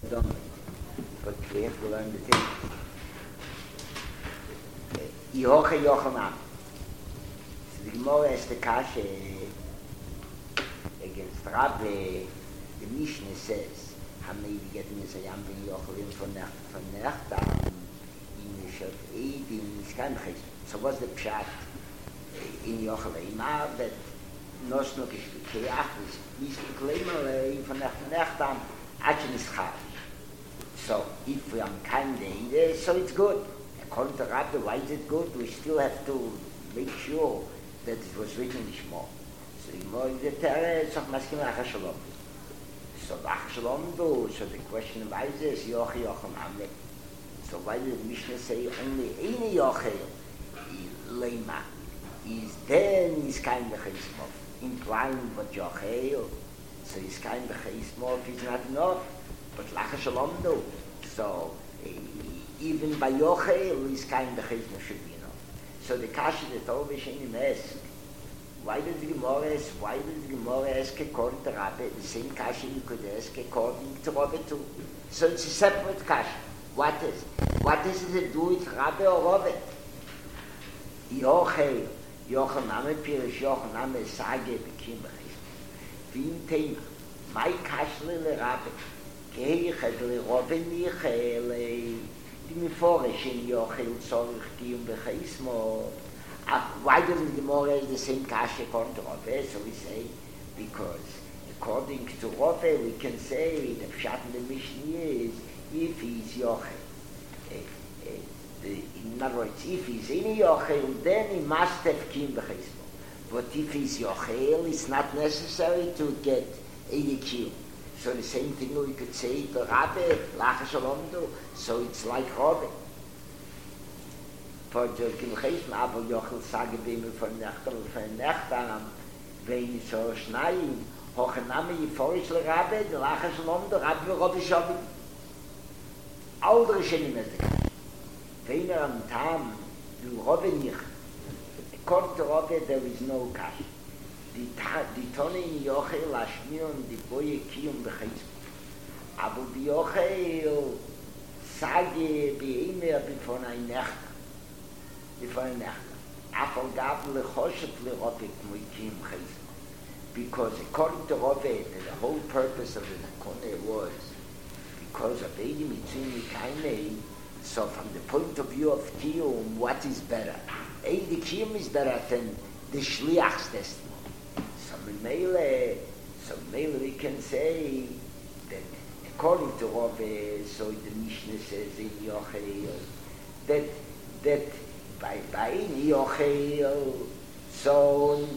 done, but we have to learn the thing. Yoche Yochanam. So the Gemara is the Kasha against Rabbi. The Mishnah says, how many getting is a Yam ben Yochelim von Nacht in Shot Eid in Skanchis. So what's the pshat in Yochelim? That Nosnok is the Keach, is the Klemer von Nacht Achen is Chavish. So if we are kind of so it's good. According to Rabbi, why is it good? We still have to make sure that it was written in Shmo. So the more the Torah is of Maskim Achashalom. So Achashalom do. So the question why is this Yochi Yochem Amle? So why did the Mishnah say only Eine Yochi Leima is then is kind of Chesmov, implying what Yochi. So is kind of Chesmov is not enough, but Achashalom do. So even by Yochel is kind of Chesmov should be enough. So the Kasha that always in ask, why did the Gemara ask according to Rabbi? The same Kasha you could ask according to Rabbi too. So it's a separate Kasha. What is it? What does it do with Rabbi or Rabbi? Yochel, Yochel Name Pirish, Yochel Name Sage Bekim Chesmov. Vim Tema, my Kasha le Rabbi. Kehichet le Rabbi Michele. Die Meforish in Yochel Tzorich Kiyum B'Chesmov. Why doesn't the Gemara is the same Kasha according to Rabbi? So we say, because according to Rabbi we can say the Pshat in the Mishnah is if he's Yochel. In other words, if he's in Yochel, then he must have Kiyum B'Chesmov. But if he's Yochel, it's not necessary to get 80 Kiyum. So the same thing we could say to Rabbi, Lacha Shalom do. So it's like Rabbi. For the Kimchesm, aber Yochel sage Bimel von Nechtam, wenn so Schneien, Hochename Yiforish le Rabbi, the Lacha Shalom do, Rabbi Rabbi Shabbat. Aldere Shenim as the Kash. Wenn am Tam, du Rabbi nicht. According to Rabbi, there is no Kash. Die Tonne in Yochel Ashmion, die Boye Kiyum B'Chesmov. Aber die Yochel sage B'Eimer b'fon ein Nechtam. B'fon ein Nechtam. Afal Gav Lechoshet L'Robek Moi Kiyum B'Chesmov. Because according to Rabbi, the whole purpose of the Nekone was because of Eidi Mitzvim Kainei. So from the point of view of Kiyum, what is better? Eidi Kiyum is better than the Shliach's testimony. So Mele we can say that according to Rabbi, so the Mishnah says in Yochel that by in Yochel, so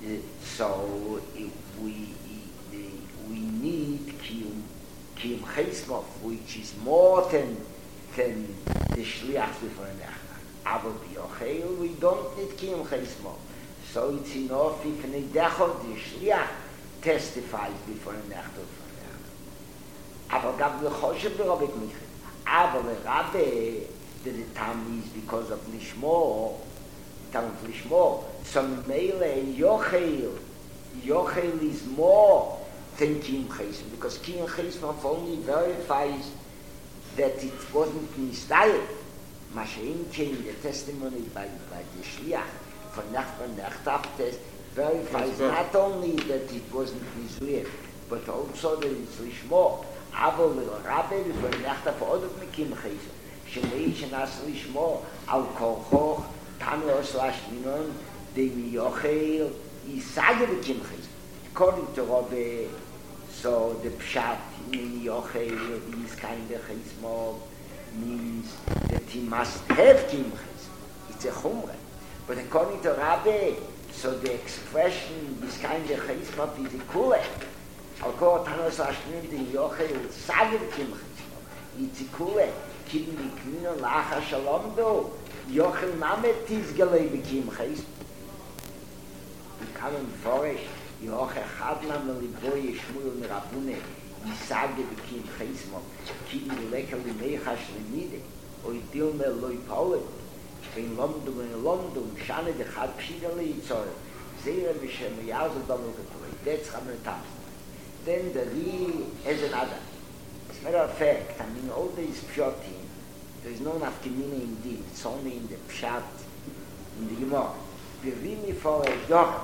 if we need Kiyum Chesmov, which is more than the Shliach before an Echad. Aber by Yochel we don't need Kiyum Chesmov. So it's enough if an Edechot, the Shliach, testifies before an Echad. Aber gab the Choshev the Rabbi Michel. Aber the Rabbi, the Tam is because of Lishmo, Tam of Lishmo. So Mele Yochel is more than Kiyum Chesmov, because Kiyum Chesmov only verifies that it wasn't misdialed. Mashaim came the testimony by the Shliach. For Nacht test verifies not only that it wasn't Mizuyeh, but also that it's Lishmo. Avo Rabbi for Nacht for Odok Mekim Chesed. Shenei Shenas Lishmo Al Korchoch Tanos Lashminon Demi Yochel Isage Mekim Chesed. According to Rabbi, so the Pshat in Yochel is kind of Chesed means that he must have Kim Chesed. It's a Chumrah. But according to Rabbi, so the expression is kind of Chesmov is a kule. Al kol tanos ashmin di Yochel sagir kim Chesmov. It's a kule. Kidin di kmino lacha shalom do. Yochel namet is gelei bekim Chesmov. We come in Forish, Yochel chadna meliboye shmul merabune. Yisage bekim Chesmov. Kidin lekel limechash lemide. Oidil me loi paulet. In London, Shane de Chad Pshidali Yitzor, Zera Mishem Yazel Domel Getoy. That's Chamer Tam. Then the Ri has another. matter of fact, I mean, all these pshatim, there is no nafkamina in din, it's only in the pshat, in the Gemara. Bevimi for a yochel,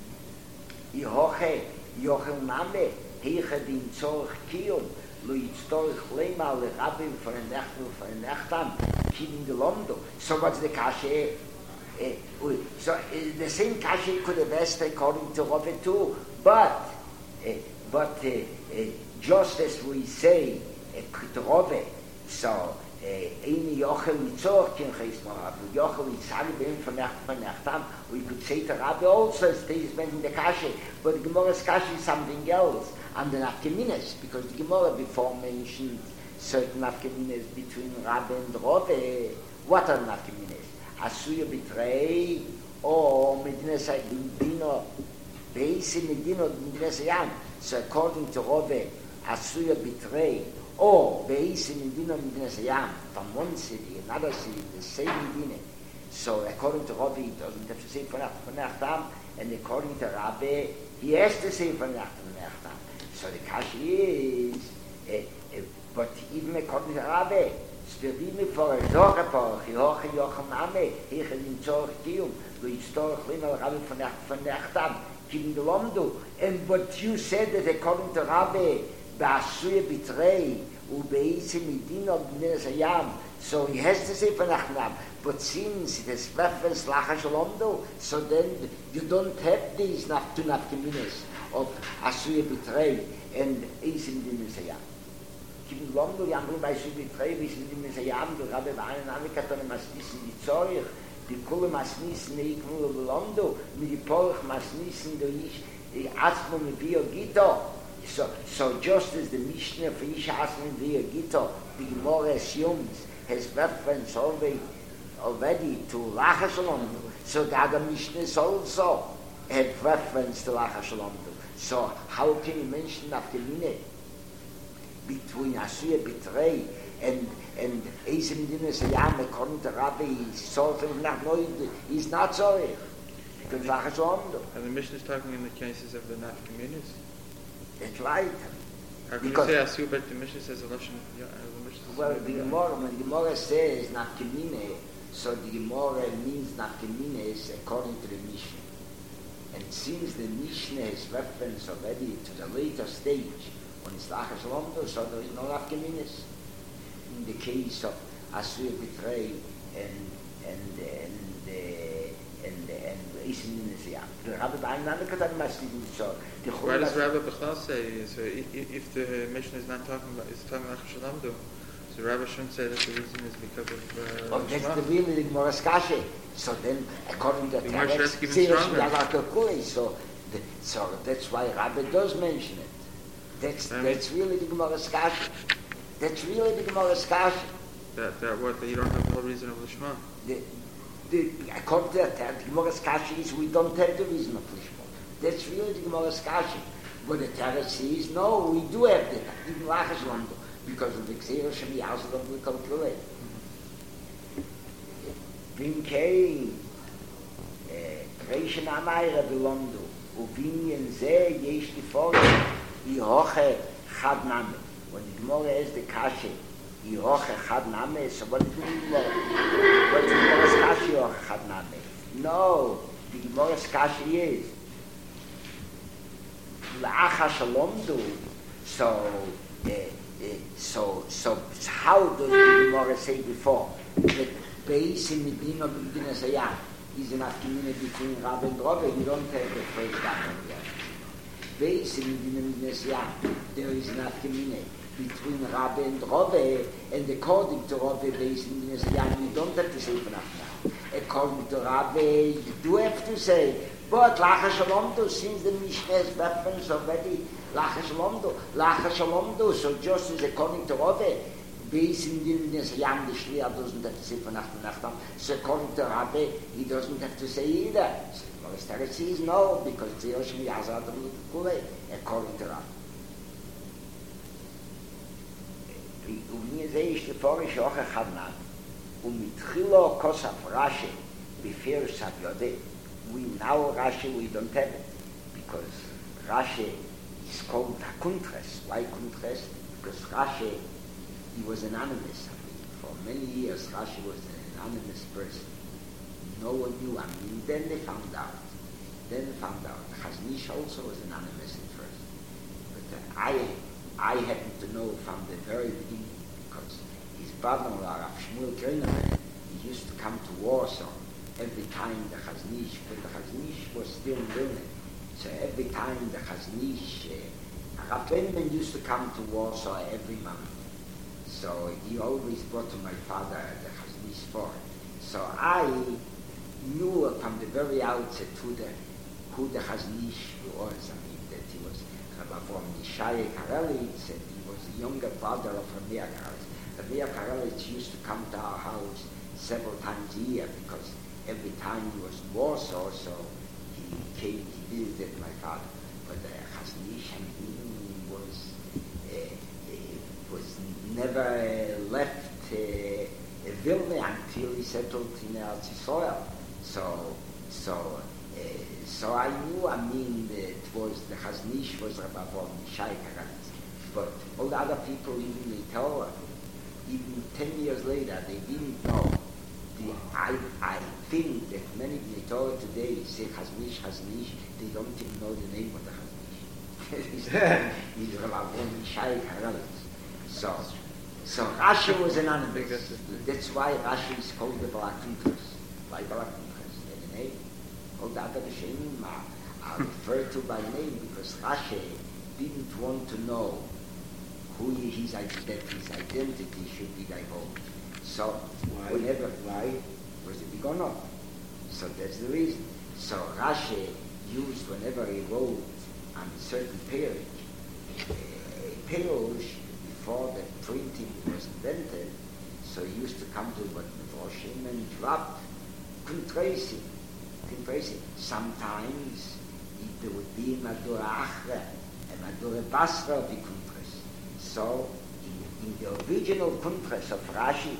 yochel name, heiche din tzorch kiyum, lo yitztorich leima le rabbim for a nechtam, kiyum gelondo. So what's the kashe? So the same kashe could have asked according to Rove too, but just as we say to Rove, so Eini Yochel Mitzor Kin Chesma Rabbi Yochel Yitzhak Ben von Nechtam. We could say to Rabbi also as this went in the Kashe, but the Gemara's Kashe is something else, and the Nafkeminas, because the Gemara before mentioned certain Nafkeminas between Rabbi and Rove. What are Nafkeminas? Asuya Betray or Medina Sayyidino Beisi Medina Sayam. So according to Rove, Asuya Betray or Beisi Medina Sayam, from one city, another city, the same Medina. So according to Rove, he doesn't have to say for Nachtam, and according to Rabbi, he has to say for Nachtam. So the Kashi is, but even according to Rabbi, Sperdime for a Zorapach, Yoche Yochem Ame, Hechen in Zorch Kiyum, Storch Lina Rabbi von Nachtam, Kim Gelomdu. And what you said that according to Rabbi, Ba'asuya Betray, Ubeisi Medina B'nei Sayam, so he has to say for Nachtam. But since it is reference Lacha Shalomdu, so then you don't have these two Nafkeminas of Asuya Betray and Eisi Medina Sayam. Kim Gelomdu, Yamru Ba'asuya Betray, Eisi Medina Sayam, the Rabbi Ba'anen Amikatan Masnissen die Zorich, die Kule Masnissen Eikmul Gelomdu, mit die Porch Masnissen durch Asmo mit Bio Gito. So just as the Mishnah for Ish Asmo mit Bio Gito, the Gemara assumes has reference already to Lacha Shalomdu, so the other Mishnahs also have reference to Lacha Shalomdu. So how can you mention Nafkamine between Asuya Betray and Eisi Medina Sayam according to Rabbi? He's not sorry because Lacha Shalomdu. And the Mishnah is talking in the cases of the Nafkaminas. That's right. How can you say Asuya, but the Mishnah says a Lashon? Well, the Gemara, when the Gemara says Nafkamine, so the Gemara means Nafkamine is according to the Mishnah. And since the Mishnah is reference already to the later stage, when it's Lacha Shalomdu, so there is no Nafkaminas. In the case of Asuya Betray and Eisi Medina Sayam. The Rabbi Ba'anen Amikatan Masnissen so. Why does Rabbi Bechal say, so if the Mishnah is not talking about, it's talking about Shalomdu, so Rabbi shouldn't say that the reason is because of that's the really the Gemara's Kashe. So then, according to the Teretz, so that's why Rabbi does mention it. That's really the Gemara's Kashe. That's really the Gemara's Kashe. That what? That you don't have the whole reason of Lishma. According to the Gemara's Kashe is we don't have the reason of Lishma. That's really the Gemara's Kashe. But the Teretz says, no, we do have that. Even Lacha Shalomdu. Because of the Xer Shem Yazadam we calculate. Vinkei Reishen Amayra Belomdu Uvinyan Ze Yesh Tifore Ihoche Chad Name. When the Gemara has the Kashe Ihoche Chad Name, so what is the Gemara? What is the Gemara's Kashe Ihoche Chad Name? No, the Gemara's Kashe is Lacha Shalomdu. So how does the Gemara say before that Beisi Medina Sayam is an Nafkamina between Rabbi and Rabbi? You don't have the first Nafkamina yet. Beisi Medina Sayam, there is an Nafkamina between Rabbi and Rabbi, and according to Rabbi Beisi Medina Sayam, you don't have to say for Nafkamina. According to Rabbi, you do have to say. But Lacha Shalomdu, since the Mishnah has reference already, Lacha Shalomdu, so just as according to Rove, Beisi Medina Sayam, the Shliach doesn't have to say for Nachtam. So according to Rabbi, he doesn't have to say either. So Gemara's Teretz says no, because Xer Shem Yazadam Kule, according to Rabbi. Uvnei Ze Yesh Tifore Shoche Chad Name, Umitchilo Kosaf Rashi, Befir Sav Yodeh. We now Rashi, we don't have it, because Rashi is called a contrast. Why contrast? because Rashi, he was anonymous. I mean, for many years, Rashi was an anonymous person. No one knew. I mean, then they found out. Chazon Ish also was anonymous at first. But I happened to know from the very beginning, because his brother-in-law, Rav Shmuel Kreinemann, he used to come to Warsaw every time the Chazon Ish, but the Chazon Ish was still in Vilna. So every time the Chazon Ish, Rav Kreinemann used to come to Warsaw every month. So he always brought to my father the Chazon Ish for it. So I knew from the very outset who the Chazon Ish was. I mean, that he was from Yishai Karelitz, and he was the younger brother of Rabbi Karelitz. Rabbi Karelitz used to come to our house several times a year, because every time he was in Warsaw, so he visited my father. But the Chazon Ish was never left Vilna until he settled in Eretz Yisrael. So I knew, I mean, it was the Chazon Ish was Rabbi Avraham Yishai Karelitz. But all the other people, even the Torah, even 10 years later, they didn't know. I think that many of the Torah today say Chazon Ish, they don't even know the name of the Chazon Ish. He's Rabbi Avraham Yishai Karelitz. So Rashi was anonymous. That's why Rashi is called the Balak Pinchas. Why Balak Pinchas? The name. All the other Rishonim are referred to by name, because Rashi didn't want to know who his identity should be divulged. So why was it begun on? So that's the reason. So Rashi used, whenever he wrote on a certain page, before the printing was invented, so he used to come to what Mephoshim and drop, couldn't trace it. Sometimes there would be Madura Achra and Madura Basra of the Kuntras. So in the original Kuntras of Rashi,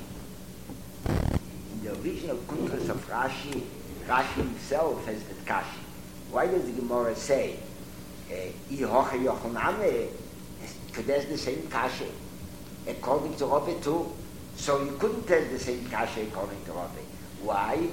Rashi himself has the Kashi. Why does the Gemara say, I hoche Yochanan, because there's the same Kashi, according to Rabbi too. So you couldn't tell the same Kashi according to Rabbi. Why?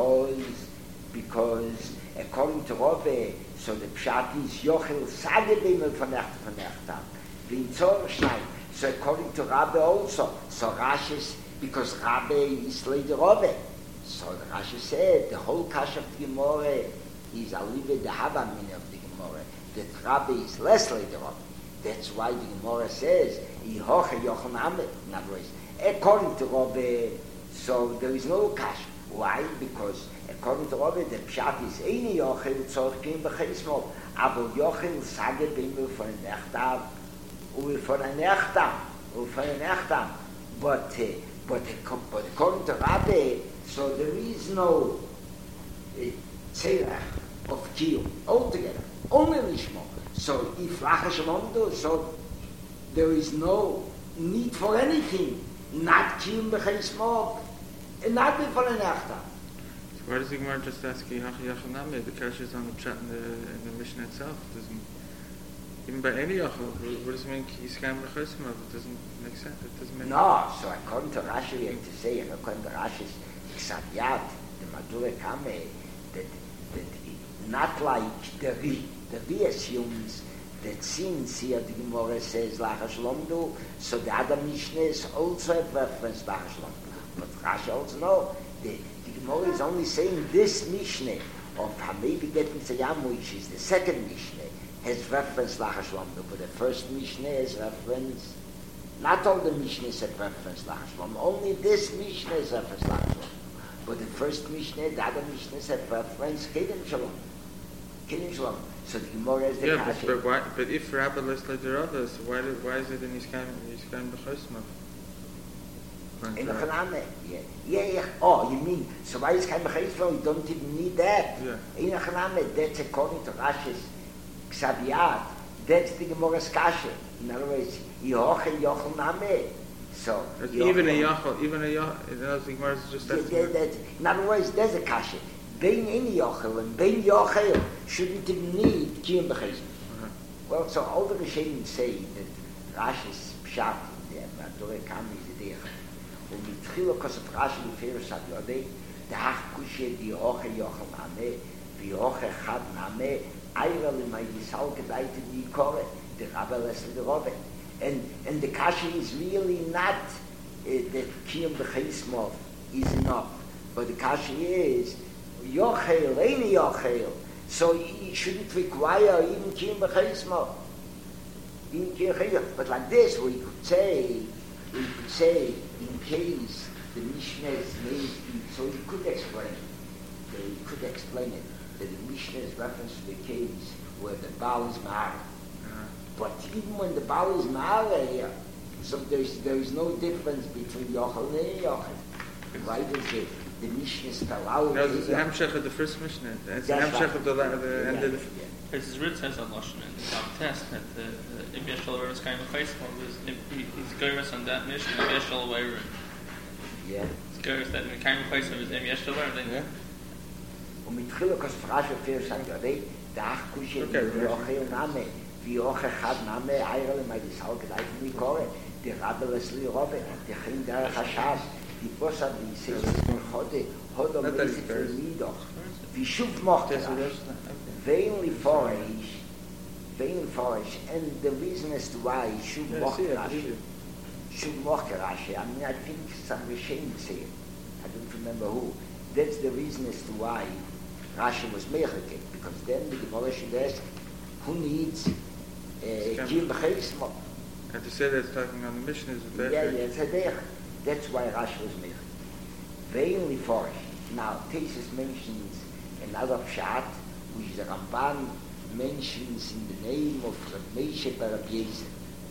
Because according to Rabbi, so the Pshat is Yochel Sagebimel von Nechtam. V'intzor Shnai. So according to Rabbi also, so Rashi, because Rabbi is later Rabbi. So the Rashi said, the whole Kash of the Gemara is Alive the Havamin of the Gemara, that Rabbi is less later Rabbi. That's why the Gemara says, Ihoche Yochanan. In other words, according to Rabbi, so there is no Kash. Why? Because according to Rabbi, the Pshat is Eini Yochel Tzorkim B'Cheismol, aber Yochel Sage Bimel von Nechtam, von Nechtam. But according to Rabbi, so there is no Tzerach of Kiyum altogether, only Lishmo. So if Lachash Londo, so there is no need for anything, not Kiyum B'Cheismol, and not before an Nechtam. Why does the Gemara just ask Yachaname? The Kash is on the Pshat in the Mishnah itself. It doesn't, even by any Yachal, what does it mean? Yiskam B'Chosmav? It doesn't make sense. It doesn't make no, so according to Rashi, we have to say, according to Rashi's Ksaviyat, the Madura Kame, that not like the Ri assumes that since here the Gemara says Lachash Lomdu, so the other Mishnah is also a reference to Lachash Lomdu. But Rashi also knows the Gemara is only saying this Mishnah of Hamevi getting Tzayam, which is the second Mishnah, has reference Lachash Lomdu, but the first Mishnah has reference, not all the Mishnahs have reference Lachash Lomdu, only this Mishnah has reference Lachash Lomdu. But the first Mishnah, the other Mishnahs have reference Kedem Shalom. So the Gemara is the Kashi. But if Rabbi lists like the Rabbi, so why is it in Yiskam B'Chosmav? Oh, you mean, so why is Kaim B'Chosmav? You don't even need that. Yeah. That's according to Rashi's Ksaviyat. That's the Gemara's Kasha. In other words, Yochel Name. So even a Yochel, in other words, the Gemara is just in other words, there's a Kasha. Bein any Yochel and Bein Yochel shouldn't even need Kiyum B'Chosmav. Well, so all the Rishonim say that Rashi's Pshat, der Matore kam mit der. Und mit Chilokos of Rashi Leferish Adlodei, der Hachkushe, die Oche Yochel Name, die Oche Chad Name, Eirel in my Yisal Gedaite die Kore, the Rabbi Leslie the Robbe. And the Kashi is really not that Kiyam B'Cheismov is enough. But the Kashi is Yochel, any Yochel. So you shouldn't require even Kiyam B'Cheismov. But like this, we could say, in case the Mishnah is made, so you could explain it. That the Mishnah is reference to the case where the Baal is married. But even when the Baal is married, so there is no difference between Yochel and Yochel. Why does the Mishnah spell out? No, it's the Hamshech of the first Mishnah. It's the Hamshech of the end of the... His root says on Lashon in the test that the Ibn Yeshua is kind of faithful. He's gurus on that mission. Ibn Yeshua way. Yeah. He's gurus that in the kind of place of his Ibn Yeshua. Then. Und mit Chilokos Frasche für Sangadei, der Achkusche, die Yochel Name, die Yochel Chad Name, Eirel in my Yisal Gedaite die Kore, die Rabbi Leslie Robbe, die Chin Derech Hashas, die Bossa, die Session Hodom Lesi für Midoch, wie Schuf mochte Rashi. Vainly forage, and the reason as to why Shub mochte Rashi, I mean, I think some Rishonim say it. I don't remember who. That's the reason as to why Rashi was mechake, because then the Gemara should ask, who needs Kiyam B'Cheismov? And to say that it's talking on the Mishnah is a better. Yeah, it's a derech. That's why Rashi was mechake. Vainly forage. Now, Tesis mentions another pshat, which the Ramban mentions in the name of Rav Meishe bar Rav Yezer.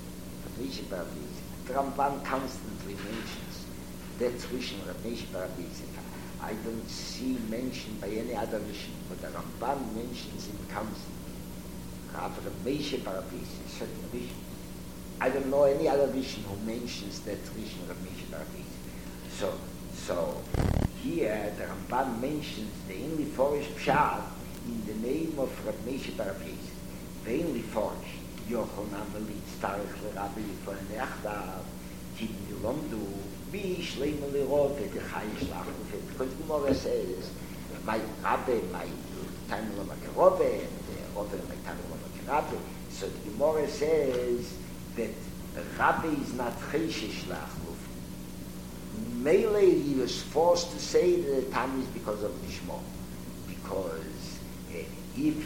The Ramban constantly mentions that Rishon Rav Meishe bar Rav Yezer. I don't see mentioned by any other Rishon, but the Ramban mentions him constantly. Rav Meishe bar Rav Yezer, certain Rishon. I don't know any other Rishon who mentions that Rishon Rav Meishe bar Rav Yezer. So here the Ramban mentions the only forest pshat in the name of Rav Meishe bar Rav Yezer. The only forest Yochel Name Litztarech LeRabbi for an Echtav Kim Yilomdu Bi Shleima LeRove the Chayish Lachufet. Because Gemara says my Rabbi, my time Lomake and the Rove my time Lomake Rabbi. So the Gemara says that Rabbi is not Chayish Lachufet. Mele he was forced to say that the time is because of Nishmo. Because if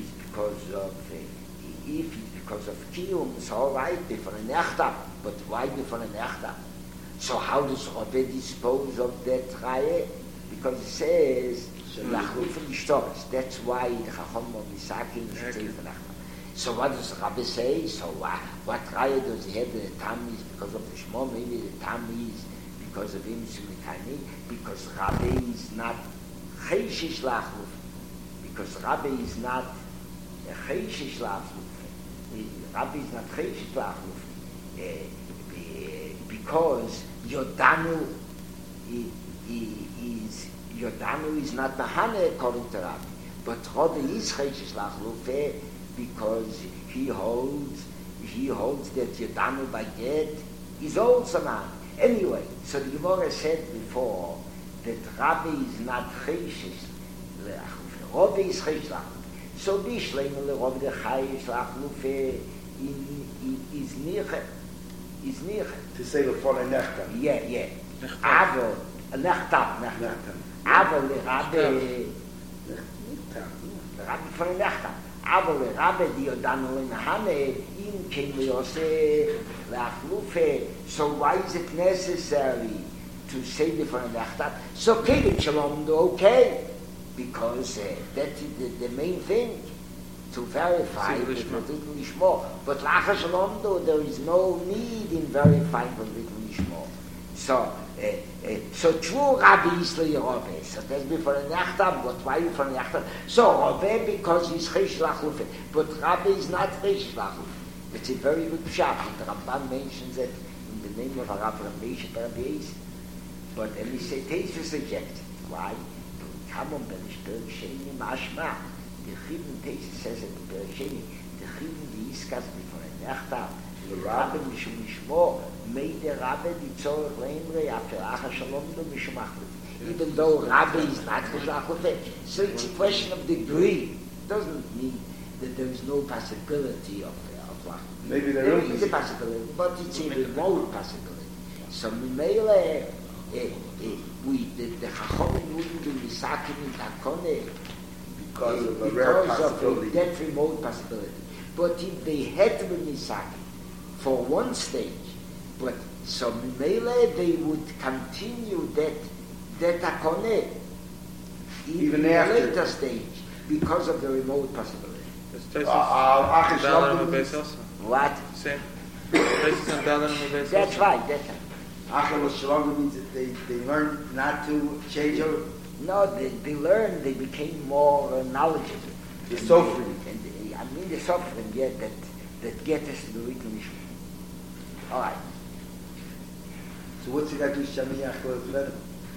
it's because of Kiyum, it's all right, for an Echtab, but why for an Echtab? So how does Rabbi dispose of that Chaye? Because it says, that's why the Chacham of Misaki is saying for Echtab. So what does Rabbi say? So what Chaye does he have? The time is because of the Shmo, maybe the time is because of him, because Rabbi is not Chayshish Lachluf, because Rabbi is not Chayshish Lachluf. Rabbi is not Chayshish Lachluf, because Yodanu is not Nahane according to Rabbi, but Rabbi is Chayshish Lachluf because he holds that Yodanu by Get is also Nahane. Anyway, so the Gemara said before that Rabbi is not Chayshish Lachluf, Rabbi is Chayshish Lachluf. So Bishleim LeRove the Chayish Lachluf is Niche. To say before a Nechtam. Yeah. Aber, Nechtam. Aber LeRabbi for a Nechtam. Aber LeRabbi di Yodanu Lenahane in King Yosef Lachluf. So why is it necessary to say before a Nechtam? So Kedek Shalom do okay. Because that is the main thing to verify the little Lishmo. But Lacha Shalom, there is no need in verifying the little Lishmo. So true Rabbi is Rabbi. So that's before an Echtab, but why for an Echtab? So Rabbi because he's Chesh Lachuf, but Rabbi is not Chesh Lachuf. It's a very good pshat. The Ramban mentions it in the name of Rav Meishe bar Rav Yezer. But then he said, Tesis rejected. Why? Come on, Bereshit Sheni Mashma. The Chivin Tesis says it in Bereshit. The Chivin the Iskas before an Echtab the Rabbi Mishum Mishmo made the Rabbi the Tzorech Leimrei after Acha Shalom do Mishum Achlef. Even though Rabbi is not Achlef, so it's a question of degree. It doesn't mean that there is no possibility of Achlef. Maybe there is a possibility, but it's a remote possibility. So Mimele, the Chachamim wouldn't be misakim in Takone because of that remote possibility. But if they had to be misakim for one stage, but so Mimele they would continue that Takone even after the later stage because of the remote possibility. What? Same. That's right. That's right. Achel Shalom means that they learned not to change over. No, they learned. They became more knowledgeable. The suffering, and the suffering, yeah, that get us to the written issue. All right. So what's it got to do with Shamiach Lev?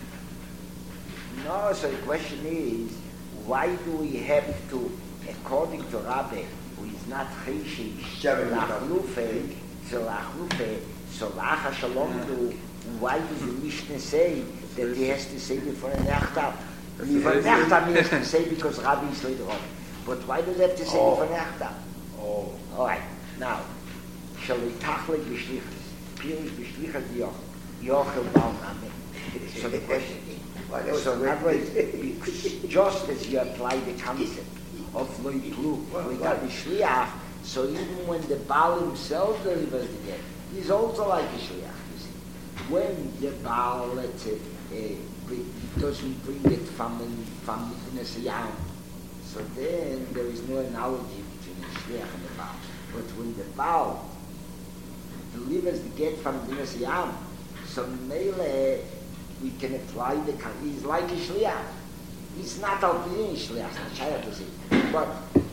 No. So the question is, why do we have to, according to Rabbi, who is not Cheshish, Lachlufe, so Lacha Shalom do, why does the Mishnah say that he has to say before a Nechtam? Before a Nechtam he has to say because Rabbi is later on. But why does he have to say before Nechtam? Oh. All right. Now, shall we tachle b'shlichus? Pirish b'shlichus yochel bal namen. So the question is, so in other words, just as you apply the concept of loy plu, we got the shliach, so even when the Baal himself delivers the get, he's also like a shliach, you see. When the Baal, let's say, doesn't bring it from the Yam, so then there is no analogy between the shliach and the Baal. But when the Baal delivers the get from the Yam, so Mele, we can apply the, he's like a shliach. He's not al pidin shliach, it's not shayach to say, but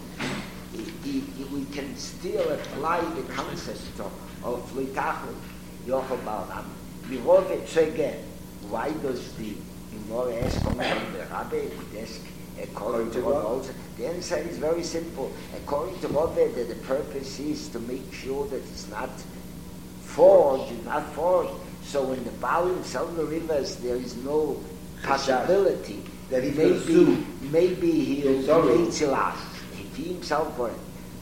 we can still apply the concept of Litachli, Yochel Ba'alam. Mirove Tzege, why does the Gemara ask from the Rabbi, ask according to Rabbi also? The answer is very simple. According to Rabbi, that the purpose is to make sure that it's not forged, So when the Baal himself delivers, there is no possibility that he maybe he'll be Eitzilas. If he himself bought it.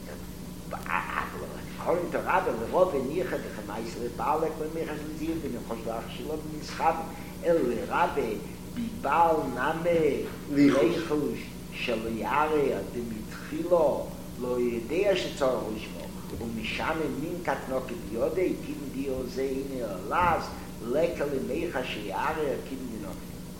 According to Rabbi, the Rabbi Nicha, the Chamaisel, the Baal, the Chamaisel, the Chamaisel, the Chamaisel, the Chamaisel, the Rabbi, Bibal Name, Leichush, Shaliare, the Mitchilo, Lo Yedea Shetzor Lishmo, Umishane Min Katnok Yode, Kim Dioze in Las, Lekali Mecha Shiare, Kim Dinok.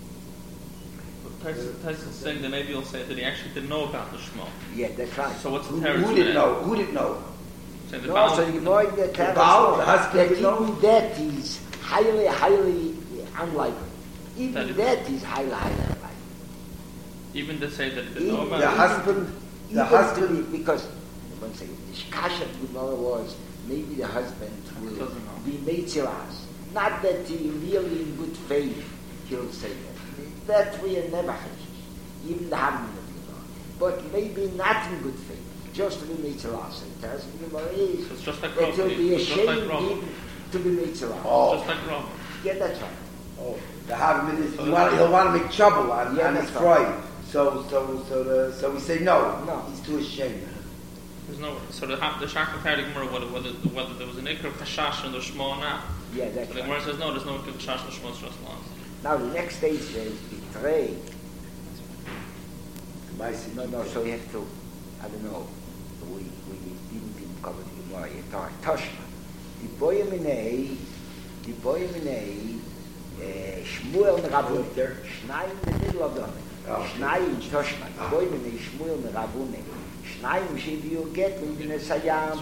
Tyson's saying that maybe you'll say that he actually didn't know about the Shmo. Yeah, that's right. So what's the Who didn't know? Who didn't know? So you avoid the Baal, the husband didn't know? Even that is highly unlikely. Even that is highly unlikely. Even to say that he didn't know about the husband, because one second, the Kasha Gemara was maybe the husband will be Meitzilas. Not that he really in good faith he'll say that. That we are never Hashish. Even the Hamid of Gemara. But maybe not in good faith. Just to be Meitzilas. It's just like that he'll be ashamed even to be Meitzilas. Just like Rome. Yeah, that's right. Oh, the Hamid is, he'll want to make trouble on his pride. So we say no. He's too ashamed. There's no. So the Shachar carried Gemara whether there was an ikr of Hashash and the Shmo or not. Yeah, that's so the Gemara says no. There's no ikr of Hashash and the Shmo. It's just lost. Now the next stage is betray. No. So we have to. I don't know. We didn't cover the Gemara yet. Toshma. The boy Minei. Shmuel and Ravune. Shnai in the middle of the Shnai in Toshma. The boy Minei Shmuel and Ravune. Shnai sheviu get in the Sayam.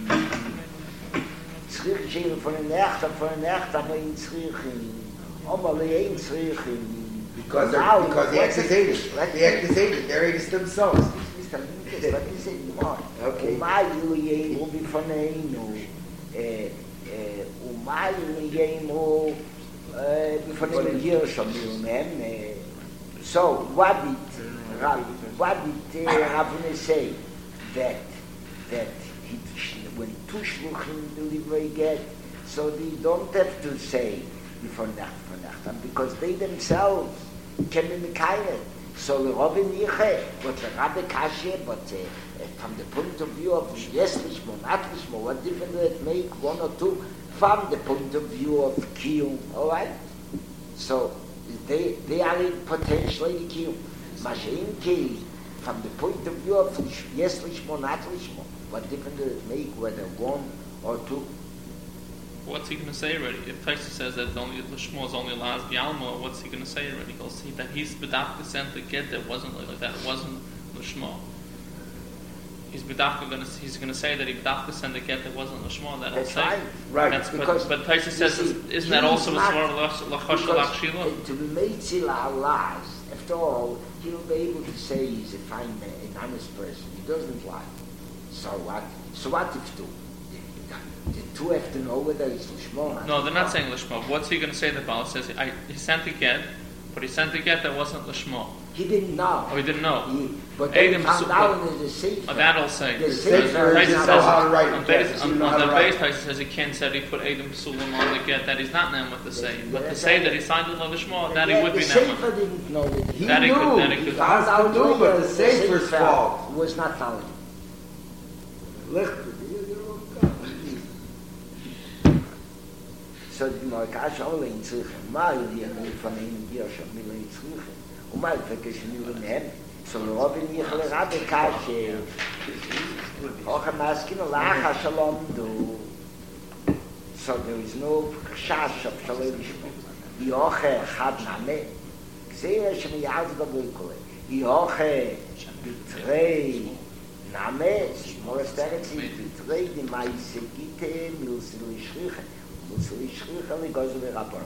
Tzrich sheviu von der Nacht, aber in Tzrichin. Omali ain't Tzrichin. Because they accusated. They're against themselves. What is it more? Okay. Umayu yemu bifoneinu. Umayu yemu bifoneinu Yerushalayim. So what did Ravune say that when two shluchim deliver a get, so they don't have to say for Nacht, because they themselves can be mekayim. So the Rabbi Niche, but the Rabbi Kashe, but from the point of view of yes lishmo, not lishmo, what difference does it make, one or two, from the point of view of kiyum, all right? So they are in potentially kiyum. Mashein ki, from the point of view of yes lishmo, not lishmo, what difference does it make whether one or two? What's he going to say already? If Taisa says that only Lishmo is only allowed Yalma, what's he going to say already? He'll see that he's bedafka sent the get that wasn't like that. It wasn't Lishmo. He's going to say that he bedafka sent the get that wasn't Lishmo. That'll That's say right. That's, because but Taisa says, isn't that also a sort of lachashila? To be made Allah, after all, he'll be able to say he's a fine, an honest person. He doesn't lie. So what? So what if two? The two have to know whether it's Lishmo. No, they're not saying Lishmo. What's he going to say? The Baal says he sent a get, but he sent a get that wasn't Lishmo. He didn't know. Oh, he didn't know. But they found out in the Sefer. That'll say. The Sefer doesn't know how to write on the base, Taisa says he can't say he put Adam Sulam on the get that he's not named with the say. But to say that he signed with Lishmo, that he would be named with. The Sefer didn't know that. He knew. He found out too, but the Sefer's fault was not found. So die Markash alle in Zirchen, mal die von ihnen hier schon mit in Zirchen, und mal wirklich nur in hem. So Robin hier gerade Kasche. Auch am Maskin lacha shalom do. So there is no chash of shalom. Yoche had name. Sehr schon ja ausgebogen. Yoche bitrei name, more stereti bitrei die meise gite milsli schrichen. So ich schriech an die Gäuse der Rapper.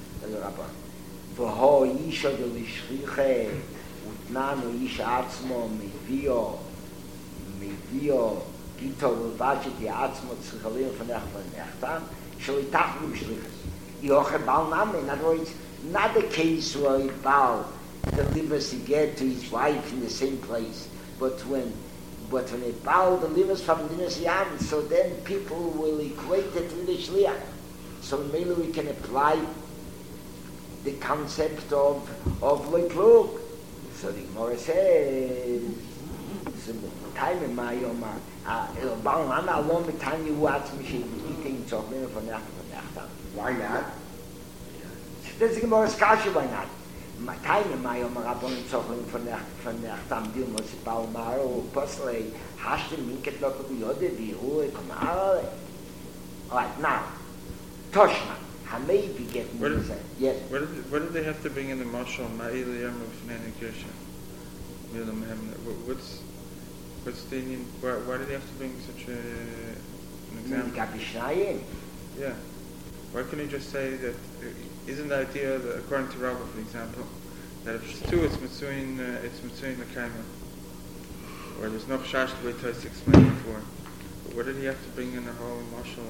Woho isha de l'ishriche utnano isha atzmo mevio gito v'vachit atzmo tzrichalim v'nechtam shall itach l'ishriches. Yoche Baal Name, in other words, not the case where a Baal delivers the get to his wife in the same place, but when a Baal delivers from Dinas Yam, so then people will equate it with the Shliach. So maybe we can apply the concept of Leklug. So the Gemara says, time in my Yoma, Baal Name alone with time you watch me eating chocolate for Nachtam. Why not? That's the Gemara's kasha, why not? Time in my Yoma Rabban chocolate for Nachtam, Dilmos, Baal Maro, Postle, Hashtem, Minket, Lokob, Yode, Vihu, Komare. All right, now. Toshma, Hamei beget Musa. Yes. What did they have to bring in the Mashal Ma'il Yom of Fnei Kirsha? What's the Indian? Why did they have to bring such an example? Yeah. Why can't you just say that? Isn't the idea that according to Rabbah, for example, that if it's two, it's Mitzuin Mekayma, or there's no Chash the way Tais explained before. But what did he have to bring in the whole Mashal?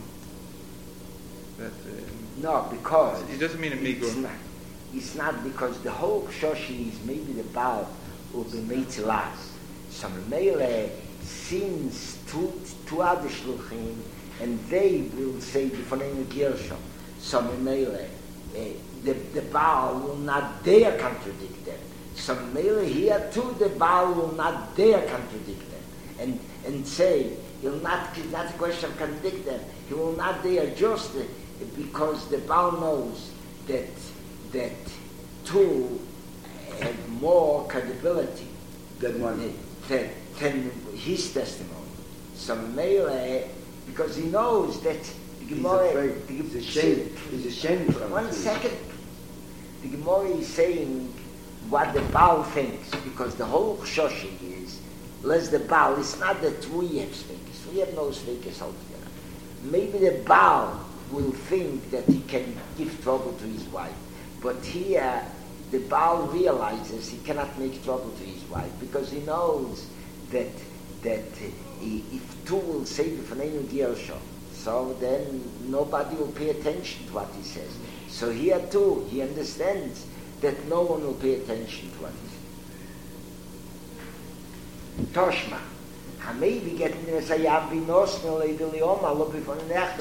No, because it doesn't mean a migur. It's not because the whole shoshi is maybe the Baal will be made to last. So Mele since two other shluchim, and they will say the Fanei Gershom. So Mele the Baal will not dare contradict them. So Mele here too the Baal will not dare contradict them and say it's not a question of contradict them. He will not dare just because the Baal knows that two have more credibility than his testimony. So Meire, because he knows that the Gemara, he's ashamed from 1 second. The Gemara is saying what the Baal thinks, because the whole Shoshi is, less the Baal, it's not that we have speakers. We have no speakers altogether. Maybe the Baal will think that he can give trouble to his wife. But here, the Baal realizes he cannot make trouble to his wife because he knows that if two will say the Fanenu Gershom, so then nobody will pay attention to what he says. So here too, he understands that no one will pay attention to what he says. Toshma, maybe getting in say ja wie nosnel ideli oma lobe von nacht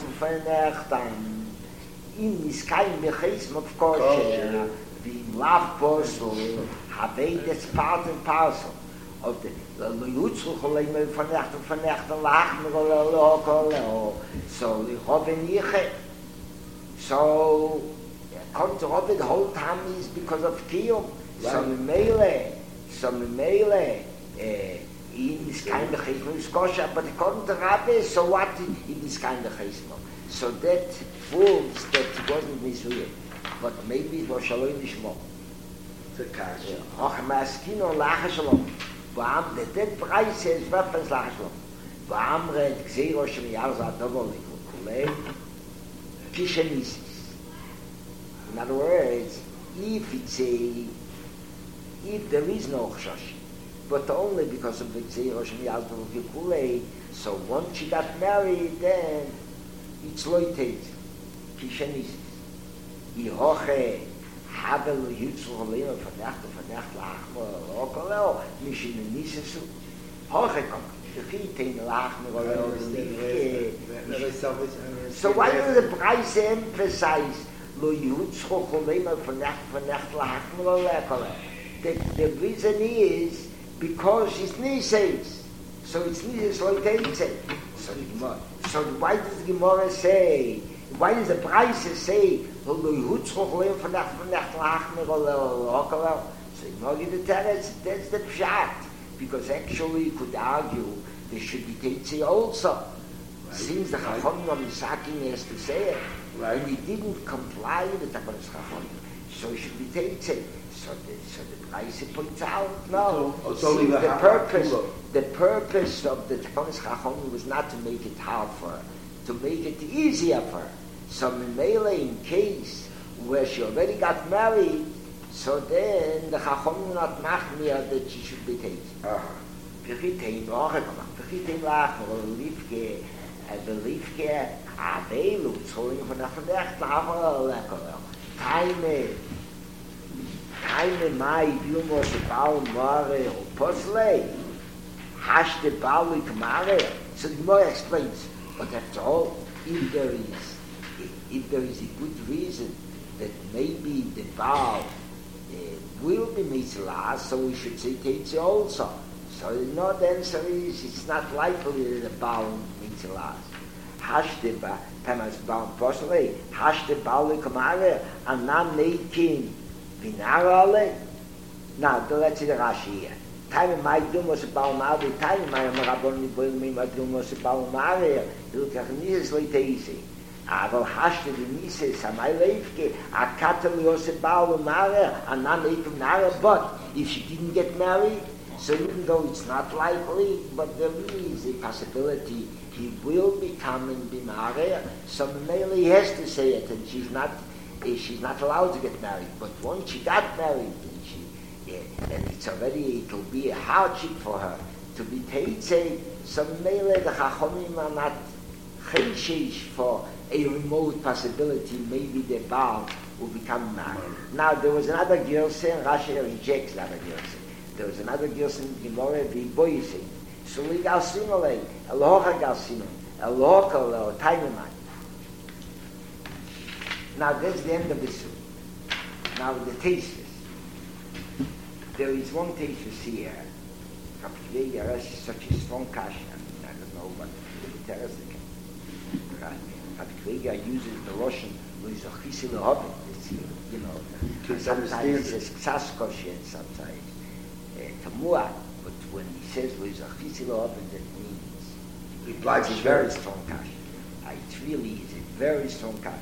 in is kein Mechanism of course wie love postal habe das part and parcel of the Lutzruch allein von nacht lachen so ich habe nicht so kommt Robert hold ham is because of Kiyum some melee in is kind of Scotch but the current rabbi so what in is kind of so that proves that it wasn't misread but maybe it was shalom nishmo the cash ach maskin und lachen shalom warum der Preis ist was für lachen shalom warum red gesehen was schon Jahr sagt da wohl ich kishenis in other words if there is no chashash but only because of the Tzeirosh Miyazbal Kikulei, so once she got married, then it's loitet, Kishanis. I hoche, habel Yitzul Halima, vernacht, lachmer, lokoleo, mishin Nisesu, hoche kom, Chitein lachmer, so why do the price emphasize, lo Yitzul Halima, vernacht, lachmer, lokoleo? The reason is, because it's Nises, so it's Nises loiteitze. So why does the Gemara say? Why does the Braise say? So the Gemara give the teretz. That's the pshat, because actually you could argue there should be teitze also. Since the Chachamim Misakim has to say it, and he didn't comply with the Chachamim, so it should be teitze. So the Braise points out, no. See, the purpose of the Takanis Chacham was not to make it hard for her, to make it easier for her. So Mimele, in case where she already got married, so then the Chacham not machmir that she should be taken. V'chitein lach, Livke, Avelu, Zoling von der Verdacht, Keine mai Bilmo se Baum Mare or Posley. Hash the Baum Mare. So the more explains, but after all, if there is a good reason that maybe the Baum will be Mitzvah, so we should say Teitze also. So the not answer is it's not likely that the Baum Mitzvah. Hash the Baum Posley, Hash the Baum Mare, and not making now, let's see the Rashi here. Time my doom was about Mari, time my Maraboni Boilmi, my doom was about Mari, look at Nises later easy. I will hash the Nises, and my Leifke, I cut him was about Mari, and not make him Nara, but if she didn't get married, so even though it's not likely, but there is a possibility he will become in Bimare, so Mele has to say it, and she's not allowed to get married. But once she got married, and it'll be a hardship for her to be teitze. So mele the Chachamim are not cheshish for a remote possibility. Maybe the Baal will become married. Now there was another Gerson. Rashi rejects that Gerson. There was another Gerson Gemara V'Boyisei. So we Galsinolei, Eloha Galsinolei, Eloha Taimimai. Now that's the end of the suit. Now the thesis. There is one thesis here. Kapkveya is such a strong kasha. I don't know what the terrorist can. Kapkveya uses the Russian with a chisil hobbit. You know, sometimes he says ksaskoshi and sometimes tamua. But when he says with a chisil hobbit, that means it's a very strong kasha. It really is a very strong kasha.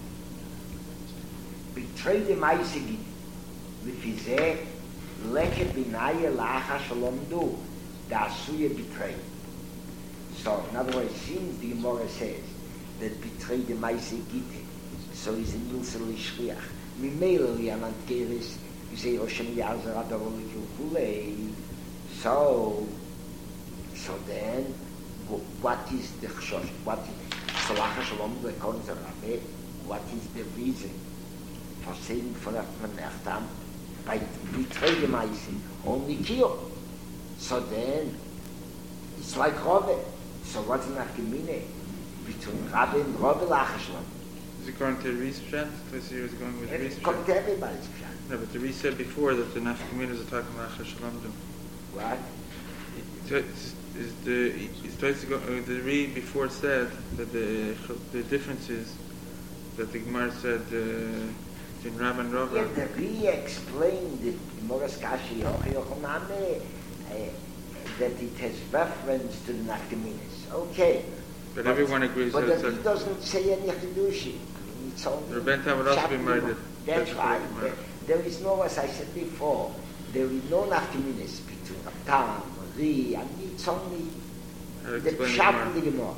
Betray the Maisigi with his leke binaye lacha shalom du da suye betray. So in other words, since the Gemara says that betray the Maisigi, so is a nilsel shriach. Mimele lianant geris you say Oshem Yazer Adavoli Kulei. So then what is the chshosh? What is lacha shalom du ekon zerabe? What is the reason? Saying for that Nachtam by betray the Maisi only kill. So then It's like Rabbe. So what's not Gemine? Between Rabbe and Rabbe Lachashlam. Is it going to Reese Pshat? This year is going with Reese Pshat. It comes to everybody's Pshat. No, but the Reese said before that the Nafkaminas are talking about Lachashlam. What? The Re before said that the difference is that the Gemara said in Rab and Rav. Yeah, the Re explained the Moras Kashi Yochoname that it has reference to the Nafkaminas. Okay. But everyone agrees but that he doesn't say any Chidushi. It's only Rebbe Tam would also be minded. That's right. There is no, as I said before, there is no Nafkaminas between Tam, Re, and it's only the Pshat in the Gemara.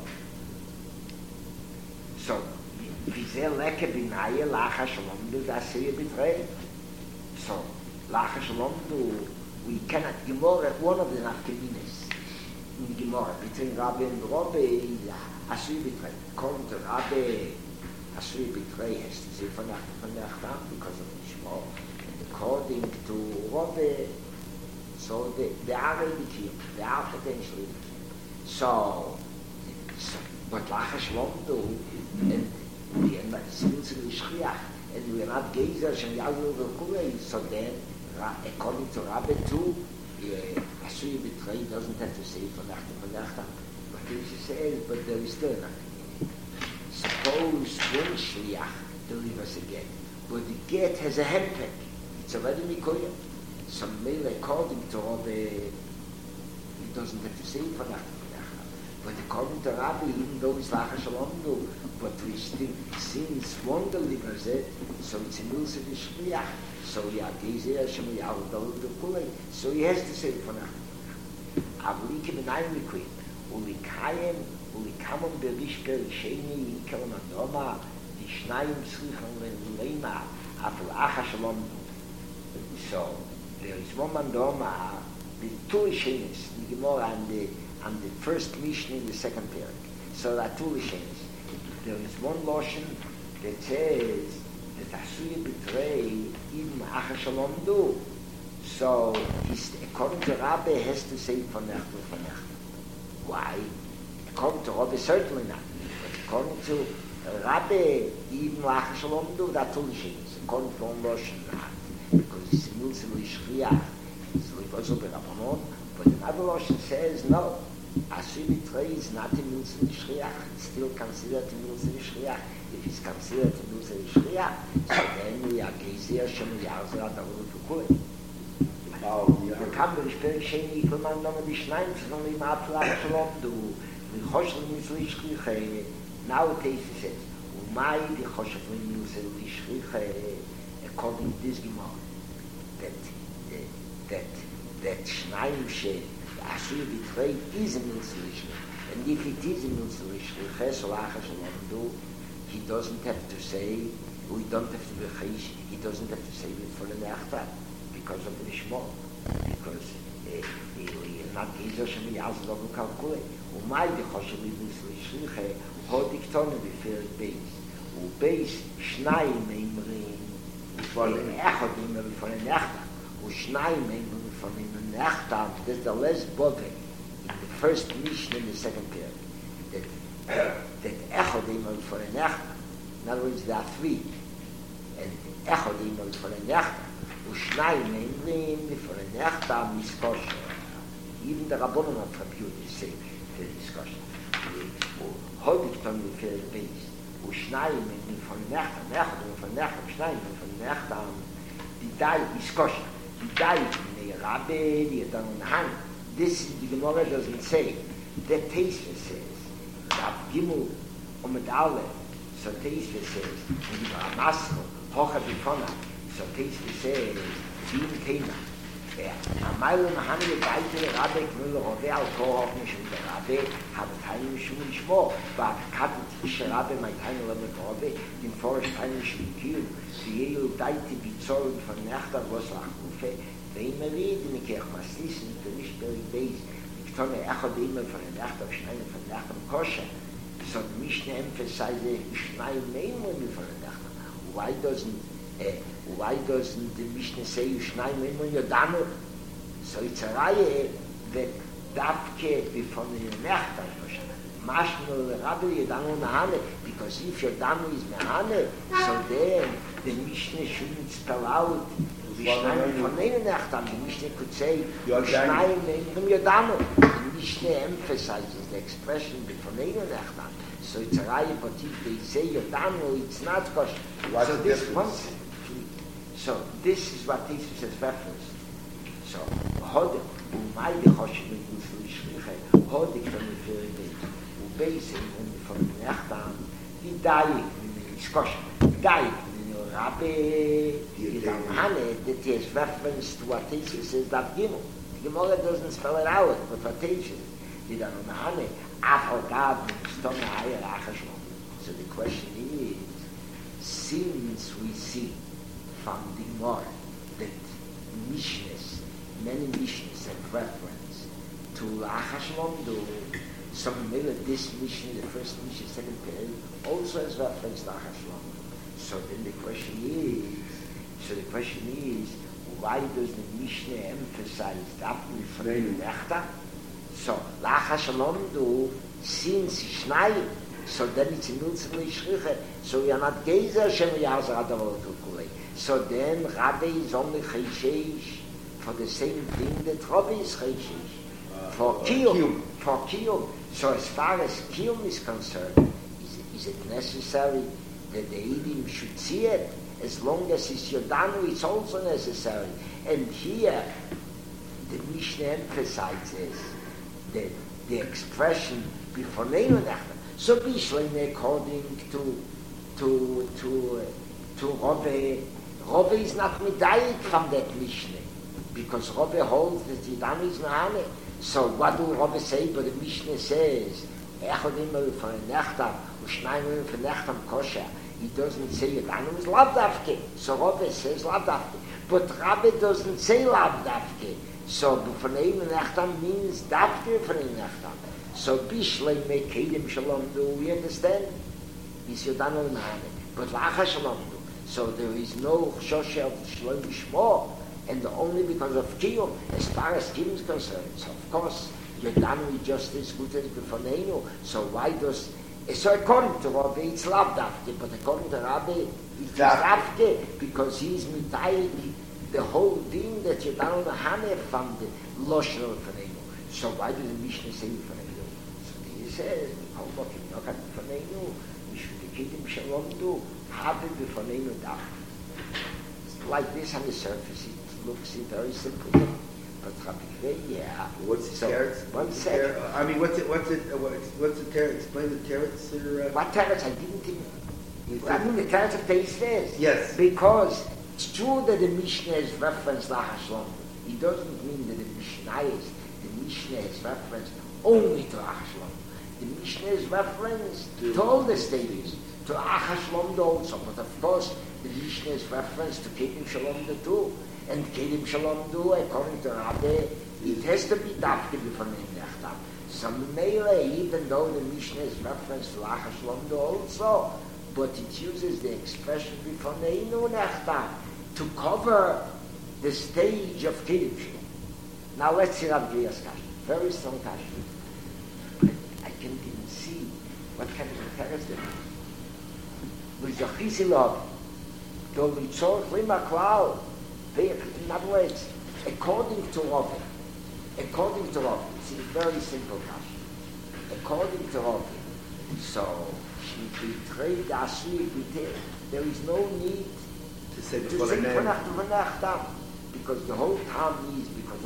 So, Vizel Leke Binaye Lacha Shalom Du Dasir Bitrei. So, Lacha Shalom Du, we cannot Gemara one of the Nafkaminas in the Gemara between Rabbi and Rabbi Asui Bitrei. According to Rabbi, Asui Bitrei has to say for Nachtam because of the Shema. According to Rabbi, so they are Rebikim, they are potentially Rebikim. So, but Lacha Shalom Du, and the end of the Shriach, and we are not Gezer, Shem Yadu V'Kulei, so then, according to Rabbi too, Asui Bitrei doesn't have to say for Nachtam. But he says, but there is still nothing. Suppose one Shriach delivers a get, but the get has a hempek. It's already Mikoyah. So maybe according to Rabbi, he doesn't have to say for Nachtam. But according to Rabbi, even though it's Lacha Shalom Du, but we still, since one delivers it, so it's a Milsa V'Shliach, so Gezer Shem Yadu V'Kulei, so he has to say for Nachtam. Avlikim B'nayim Mikoyah. Ulikamon berishper sheni kelon adoma di shnayim tzrichon leima afel acha shalom. So there is one mandoma, the two shenis, the Gemara and the first Mishnah in the second parak. So there are two shenis. There is one lotion that says that Asui Bitrei even acha shalom du. So according to Rabbi, has to say for Nachtam. Why? According to Rabbi, certainly not. But according to Rabbi, even Lacha Shalom Du, that's all she is. According to one Russian, not. Because it's a Milsa L'Shriach. It's also B'Rabbanon. But another Russian says, no. Asui Bitrei is not a Milsa L'Shriach. It's still considered a Milsa L'Shriach. If it's considered a Milsa L'Shriach, so then we are Gezer Shem Yadu V'Kulei. Wir kamen durch Perek Sheni, ich will mal noch mal die Schneiden, sondern im Apfelach Shalom, du, die Choshel Mitzli nowadays it says, Umay die Choshel Mitzli according to this Gemara, that Schneiden Shel, Asui Bitrei is a Mitzli, and if it is a Mitzli, so Lacha Shalom, du, he doesn't have to say, we don't have to be Chayish, he doesn't have to say it for the Nachtam. Because of the Shema, because not Gezer Shem Yadu V'Kulei. Umay the Choshel Mitzli Shriche Hodikton before Beis. Ubeis Shnayim Eimrim before the Echad Eimrim before the Nachtam. Ushnayim Eimrim before the Nachtam. There's the less bother in the first Mishnah in the second period. That Echad Eimrim before the Nachtam. In other words, there are three, and Echad Eimrim before the Nachtam. Ushnayim Eimrim before the Nachtam is kosher. Even the Rabbanon of Rabbi say the discussion. Hodikton before the base. Ushnayim Eimrim before the Nachtam. Echad before the Nachtam. Ushnayim before the Nachtam. The dai is kosher. The dai in the Rabbi, the Adon and Han. This the Gemara doesn't say. The Teisva says. Rav Gimel Omid Aleph. So Teisva says. And the Ramaschal Hocha Bifona. So Teisva says, Vim Tema. Amaylu Mahani Baite Rabbe Kmul Rove Al Korov Mishum Rabbe Habatayim Mishum Lishmo but Katet Tish Rabbe Maitayim Leme Rove in Forest Tayim Mishum Kiyu V'yelu Daite Bitzorun von Nechta Vos Lachufe V'imeri Dinekech Maslis Nitonish Beri Beis Viktone Echad Eimel von Nechta V'shnayim von Nechta Kosher so the Mishnah emphasizes Shnayim Eimel von Nechta why doesn't the Mishnah say Yushnayim Eimon Yodanu? So it's a raya that Davke before the Nechta, Mashno Rabbi Yadanu Nahane, because if your Danu is Nahane, so then the Mishnah shouldn't spell out Vishnayim from the Nechta. The Mishnah could say Vishnayim from your Danu. The Mishnah emphasizes the expression before the Nechta. So it's a raya, but if they say your Danu, it's not kosher. So this one. So this is what this is reference. So Hodek, Umay the Choshev in Shlichai, Hodek from the Firibet, Ubeisem from the Nechtam, the Daik, the Skosh, Daik, the Rabbi, the Damhane, that is reference to what Tesis says that Gimel. The Gemara doesn't spell it out, but what Tesis, the Damhane, Afogad, Stone Higher Achashon. So the question is, since we see from the Gemara that Mishnahs, many Mishnahs have reference to Achash Lomdu, some maybe this Mishnah, the first Mishnah, second period, also has reference to Achash Lomdu. So then the question is, why does the Mishnah emphasize that Mifrei Nechta? So Achash Lomdu, since Shnai, so then it's in Milzim Shriche, so we are not Gezer Shem Yazar Adavot Kulei. So then Rabbi is only Chayshish for the same thing that Rabbi is Chayshish. For Kiyum. So as far as Kiyum is concerned, is it necessary that the Eidim should see it? As long as it's Yodanu, it's also necessary. And here, the Mishnah emphasizes that the expression before Neinu Nechta. So Bishlein according to Rove is not medayik from that Mishnah, because Rove holds that Yidam is Mahane. So what do Rove say? But the Mishnah says, Echad immer for a Nechtam, Ushnaim immer for Nechtam kosher. He doesn't say Yidam is Lavdavke. So Rove says Lavdavke. But Rabbi doesn't say Lavdavke. So for Nechtam means Davke for Nechtam. So Bishlei make Kedim Shalom do we understand? Is Yodanu Mahane. But Lacha Shalom do. So there is no Shoshe of Shalom Shmo, and only because of Kiyum, as far as Kiyum is concerned. So of course, Yodanu is just as good as Befonenu. So why does... So according to Rabbi, it's Lavdavke, but according to Rabbi, it's Lavdavke, because he's mitayik the whole thing that Yodanu Mahane from the Loshen of Befonenu. So why does the Mishnah say Befonenu? So he says, Befonenu, we should be Kedim Shalom do. Like this on the surface, it looks very simple. But what's the teretz? One second. I mean, what's the teretz? Explain the teretz. What teretz? I didn't think. I mean, the teretz of Teisves. Yes. Because it's true that the Mishnah is referenced Lachashlam. It doesn't mean that the Mishnah is referenced only to Lachashlam. The Mishnah is referenced to all the stages. To Achash Lomdo also, but of course the Mishnah is reference to Kedim Shalomdo too, and Kedim Shalomdo, according to Rabbi, it has to be Davke before Nechtam. So Meile, even though the Mishnah is reference to Achash Lomdo also, but it uses the expression before Nechtam to cover the stage of Kedim Shalom. Now let's see Rabbi Giyas Kash. Very strong Kash. I can't even see what kind of character there is. With the Chisilov, the Litzor Lima Klau, in other words, according to Rove, it's a very simple question. According to Rove, so she betrayed Asui, there is no need to say V'nachtam, because the whole time is because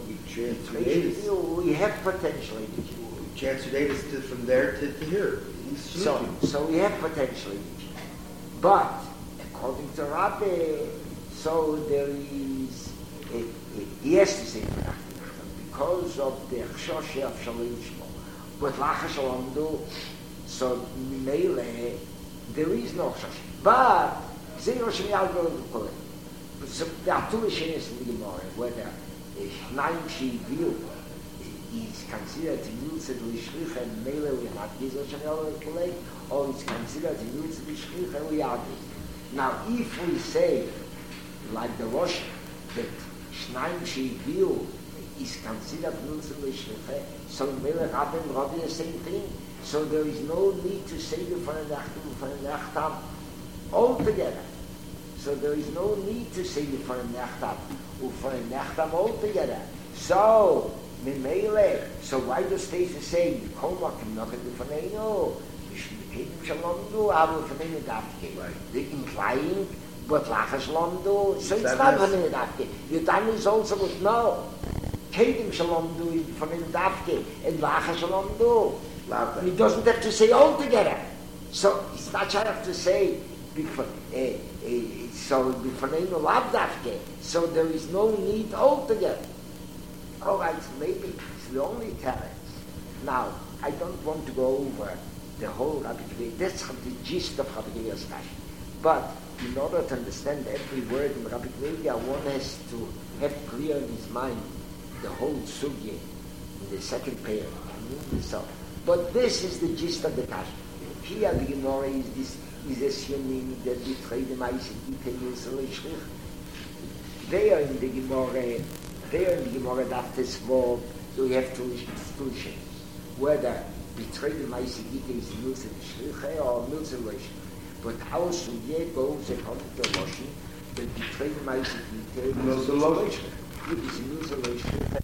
of we have potentially the Jew. Chance today is from there to here. So we have potentially. But according to Rabbi, so there is he has to say because of the Chshoshe of Shalom Shmo. But Lacha Shalom do, so Mele there is no Chshoshe. But Zero Shem Yalgo Kole. So there are two Rishonos in the Gemara whether Shnaim Sheivil is considered to use it with Shlich and Mele we have Zero Shem Yalgo Kole, or it's considered to use it with Shlich and we have. Now, if we say, like the Rosh, that Shnaim Sheivil is considered Milzele Shliche, so Mele Rabbi and Rabbi the same thing. So there is no need to say the for a Nechtam altogether. So there is no need to say the for a Nechtam or for a Nechtam altogether. So, Mimele, so why does Stacey say, Kol Makim Nochet L'Faneinu, Yishmikim Shalom Du, Avu L'Faneinu Davke. They're implying, but Lachas Shalom Du, so it's not L'Faneinu Davke. Yodan is also with no. Kedim Shalom Du, L'Faneinu Davke, and Lachas Shalom Du. He doesn't have to say altogether. So it's not I have to say, so L'Faneinu Lav Davke, so there is no need altogether. All right, maybe it's the only teretz. Now, I don't want to go over the whole Rabbi Akiva. That's the gist of Rabbi Akiva's Kasha. But in order to understand every word in Rabbi Akiva, one has to have clear in his mind the whole sugya in the second pair. So, but this is the gist of the Kasha. Here the Gemara is assuming that the trade mice is there in the Gemara. There in the Gemara Daftes Vov, so we have two shades. Whether betray the Maisigite is Milzele Shliche or Milzele Shliche. But how Sugye goes according to Rashi, that betray the Maisigite is Milzele Shliche. It is Milzele Shliche.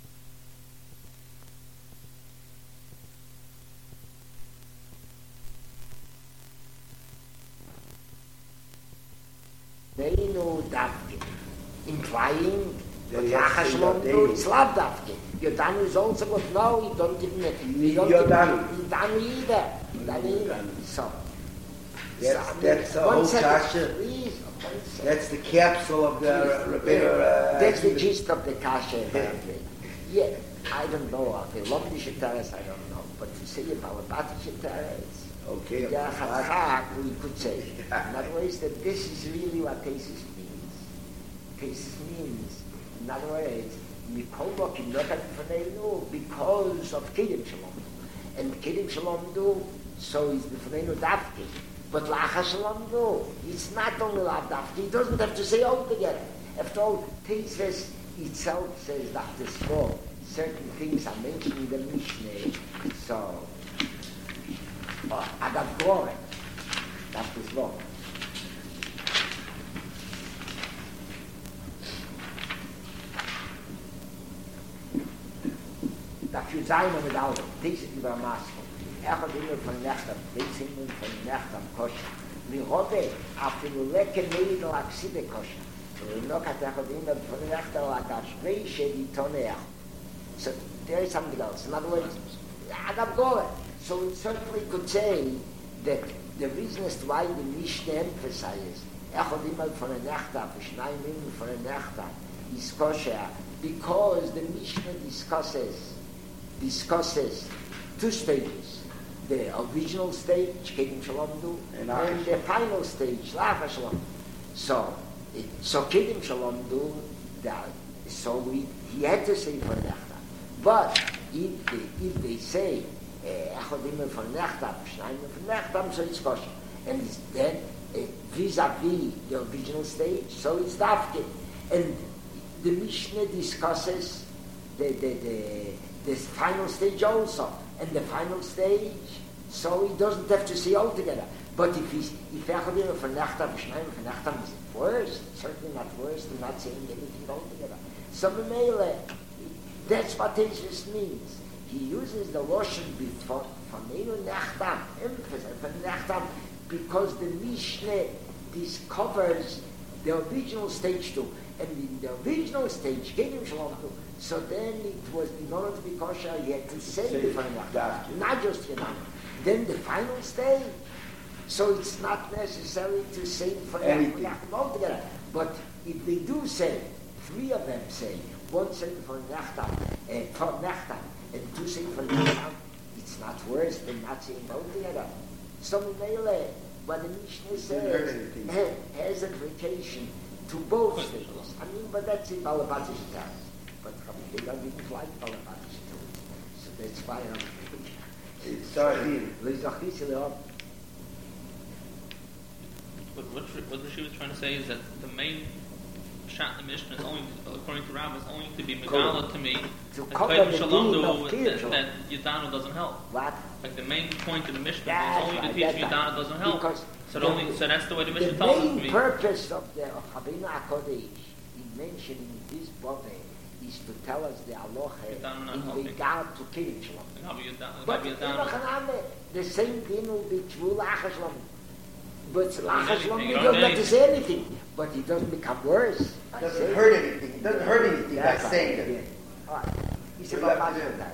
They know that, implying it's Lav Davke. Yodanu is also good. No, you don't even Yodanu either. So that's the whole Kasha. That's the capsule of the Rebbeinu. That's the gist of the Kasha. Yeah, I don't know. Okay, Lomdische Teres, I don't know. But to say about Batische Teres, okay, we could say. In other words, that this is really what Tesis means. Tesis means, in other words, because of Kedim Shalom. And Kedim Shalom do, so is the Fneinu Davki. But Lacha Shalom do, it's not only Lav Davki, he doesn't have to say all together. After all, Tesis itself says that this for certain things are mentioned in the Mishnah. So, Agav Gore, that is wrong. Dafür sein wir mit Auto. Dies ist über Maße. Hat immer von Nacht am Blitzen und von Nacht am Koscher. Wir hoffen, auf den lecker Mädel Axide Koscher. Und noch hat immer von Nacht am Gespräche die Tonne. So there is something else. In other words, Agav Gore. So we certainly could say that the reason as to why the Mishnah emphasizes hat immer von der Nacht ab, schneiden immer von der Nacht ab, is Koscher, because the Mishnah discusses two stages. The original stage, Kedim Shalom Du, and the final stage, Lacha Shalom. So Kedim Shalom Du, he had to say for Nechta. But if they say, Echad immer von Nechta, Schneiden von Nechta, so it's kosher. And it's then vis-a-vis the original stage, so it's Davke. And the Mishnah discusses the final stage also, and the final stage, so he doesn't have to say all together. But if Echad for Nechtam, B'Shnayim for Nechtam is worse, certainly not worse than not saying anything altogether. So Mele, that's what Tesis means. He uses the Loshen for Nenu Nechtam, emphasis for Nechtam, because the Mishnah discovers the original stage too. And in the original stage, Kedim Shalom too. So then it was, in order to be kosher, you had to say the final, not just Then the final stage. So it's not necessary to say for anything altogether. But if they do say, three of them say, one say for Nechtam, and two say for Nechtam, it's not worse than not saying altogether. So Mele, what the Mishnah says, has application to both things. I mean, but that's in Balabatish times. But they didn't like Balabatish too. So that's why I'm But what Rashi was trying to say is that the main Pshat in the Mishnah is only, according to Rabbah, is only to be Megala to me. To That Yadanu doesn't help. What? Like the main point of the Mishnah is only to teach me Yadanu doesn't help. So that's the way the Mishnah tells us to me. be. The main purpose of the Chavina HaKodesh in mentioning this body is to tell us the halacha in regard to Kiddush Shalom. But the same thing will be true Lachas Shalom. But Lachas Shalom, he doesn't have to say anything. But it doesn't become worse. It doesn't hurt anything. It doesn't hurt anything by saying it. All right. He said about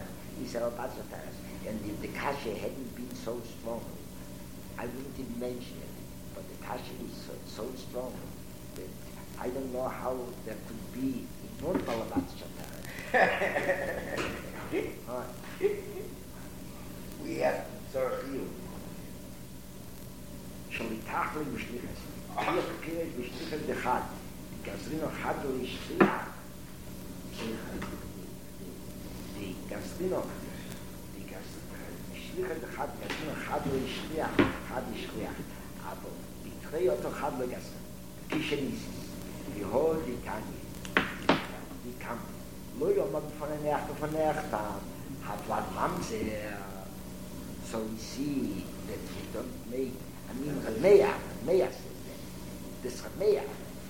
and if the kasha hadn't been so strong, I wouldn't even mention it. But the kasha is so strong that I don't know how there could be in one Balabat Shatara. We have Tzarechiyut. Shalitachli Mishlichas. Pirish Mishlichas Dechad. Gazrino Chadol Ishliach. The Gazrino Ishlichas Dechad. Gazrino Chadol Ishliach. Chad Ishliach. Aber Bitrei Oto Chad Lo Gazrino. Kishenisis. Behold the Tanya. Die kam. Lo Yomad von der Nacht. Hat Mamzer. So we see that we don't make, Rameya says that. This Rameya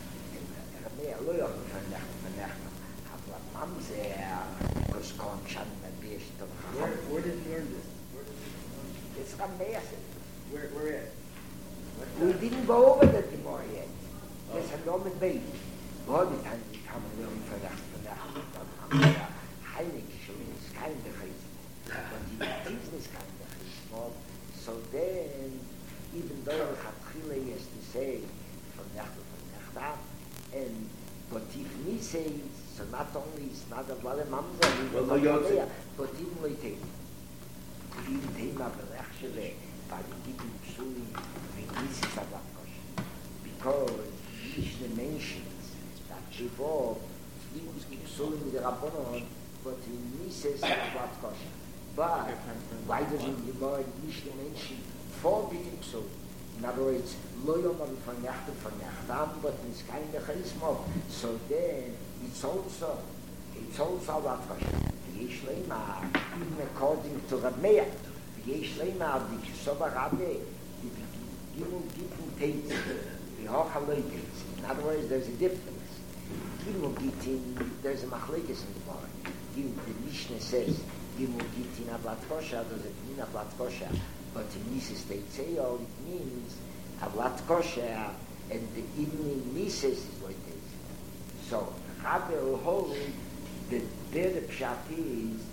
lo yoch v'nech, Havlat Mamzer, because Kon Shan Nabish to Chacham. Where did you learn this? It's Rameya says. Where at? We didn't go over that anymore yet. There's a Roman baby. All the time we come and learn v'nech, Heilig Shulim is kind of crazy. But the business kind of so then, even though the Chatchile is to say from Nechta, and but if me says, so not only is not a blood of Mamzer, but even Leitei. Even Tema Berechshele, by the Gittin Psuli, the Nisis Ablat Kosher. Because Mishnah mentions that Shivov, even Psuli with the Rabbanon, but in Nisis Ablat Kosher. But why doesn't the Gemara Mishnah mention 4 big so? In other words, lo yomam von Yachtam, but it's kind of charisma. So then it's also about Hashem. The Yesh Leimar, even according to Rab Meir, the Yesh Leimar, the Kisoba Rabbe, the Gimel Gittin Teitz, the Hochaloi Teitz. In other words, there's a difference. Gimel Gittin, there's a machlekes in the Gemara. The Mishnah says, Gimel Gittin Ablat Kosher, does it mean Ablat Kosher? But in Mises Teitzeo, it means Ablat Kosher, and the evening Mises is what it is. So, Rabbi will hold that there the Pshat is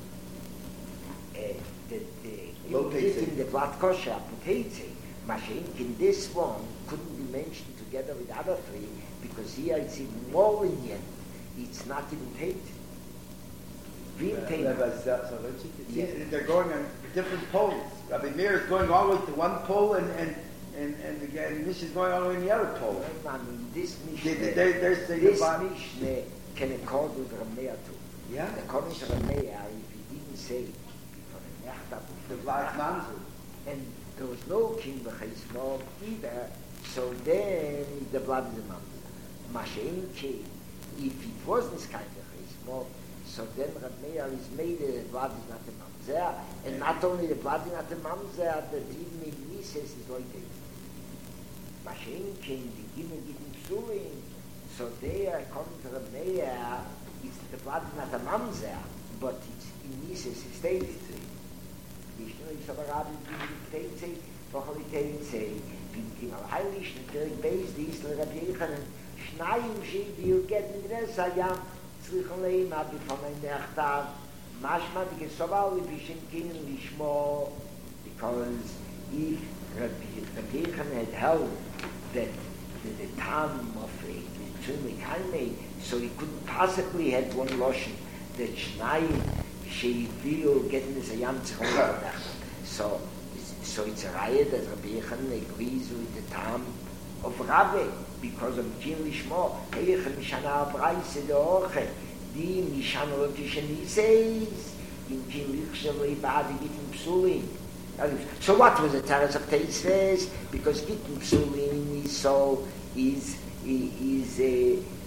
that the Gimel Gittin, the Ablat Kosher, Teitzeo, Mashenk in this one couldn't be mentioned together with other 3, because here it's even more lenient. It's not even Teitzeo. They're going on different poles. Rabbi Meir is going all the way to one pole, and Mishnah is going all the way to the other pole. I mean, this Mishnah, Mishnah can accord with Rameya too. Yeah. According to Rameya, if he didn't say for the Nechta, the Vlad Mamzer, and there was no king b'Chaismov either, so then the blood is a Mamzer. Mashenki, if it wasn't kind of Chaismov, so then Rab Meir is made the blood is not a Mamzer, and not only the blood is not a Mamzer, the even in Mises is like it. Mashenkin, the Gimel Gittin Psulim, so there, according to Rab Meir, the blood is not a Mamzer, but it's in Mises it's stated. Vishnu is aber Rabbi Teitze, Vochali Teitze, Pinkim al Heilish, Natürlich Beis, die Isle Rabbi Yechanan, Schnayim Shebi, get in the Sayam, Tzrichon Leim, Abi von ein Nechtav, Mashma, die Gesobal, Bishim Kinin, Lishmo, because if Rabbi Yechanan had held that the time of a Tzrichon Leim, so he couldn't possibly have one Loshen, that Schnayim, Shebi, get in the Sayam, Tzrichon Leim. So it's a riot that Rabbi Yechanan agrees with the time of Rabbi, because of Jim Lishmo, Eichen Mishana Braise de Orche, Di Mishana Lotishani says, in Jim Lichshavli Badi Gittin Psulim. So what was the Taras of Teisves? Because Gittin Psulim is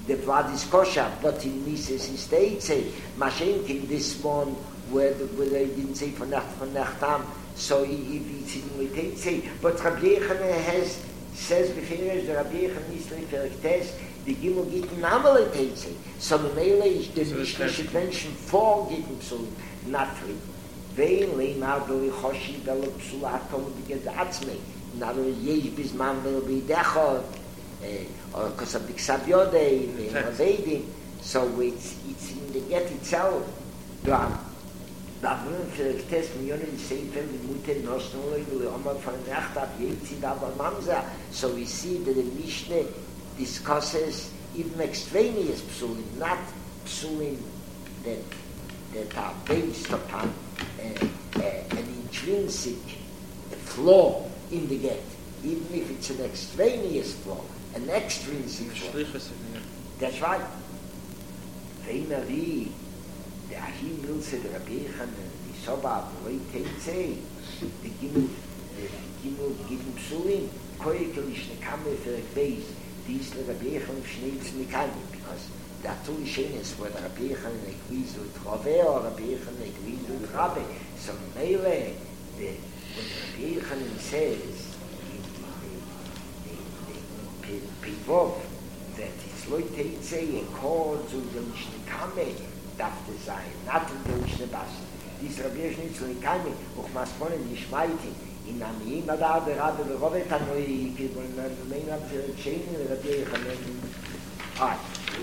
the blood is kosher, but in Mises is Teitze. Mashenk in this one where they didn't say for Nachtam, so it's in Teitze. But Rabbi Yechane says before the Rabbi Yechane is like test, the Gimel geht in Amal Teitze. So the Mele is the Mishnah should mention 4 Gittim Psulim, not 3. Vein leimar do Choshi belo Psulatom b'gedatzmei. In other words, yesh bizman will be dechot, or because of the Ksav Yodei, Avedim. So it's in the get itself. Da wollen vielleicht testen, wir können sehen, wenn die Mutter noch will einmal von der Nacht ab, jetzt sind aber Mamsa. So we see that the Mishnah discusses even extraneous psulim, not psulim that are based upon an intrinsic flaw in the get, even if it's an extraneous flaw, an extrinsic flaw. That's right. Ve'imari, the Ahim Milse, the Rabbi Yechane, the Soba, the Teitze, the Gimel Gittim Psulim, Koyekel Ishnekame for a base, these the Rabbi Yechane Shneitz Nikani, because the two Shenes where the Rabbi Yechane agrees with Rove or Rabbi Yechane agrees with Rabbi. So Mele, when Rabbi Yechane says in Pivov that it's Loi Teitze according to the Mishnekame darf das sein, not in the Mishnebas. Dies Rabbi Yechane Nikani, auch Masmone Nishmaiti, in Amiyim Adar, the Rabbi, the Rove Tanoi, people in the main of the chain, the Rabbi Yechane. Alright,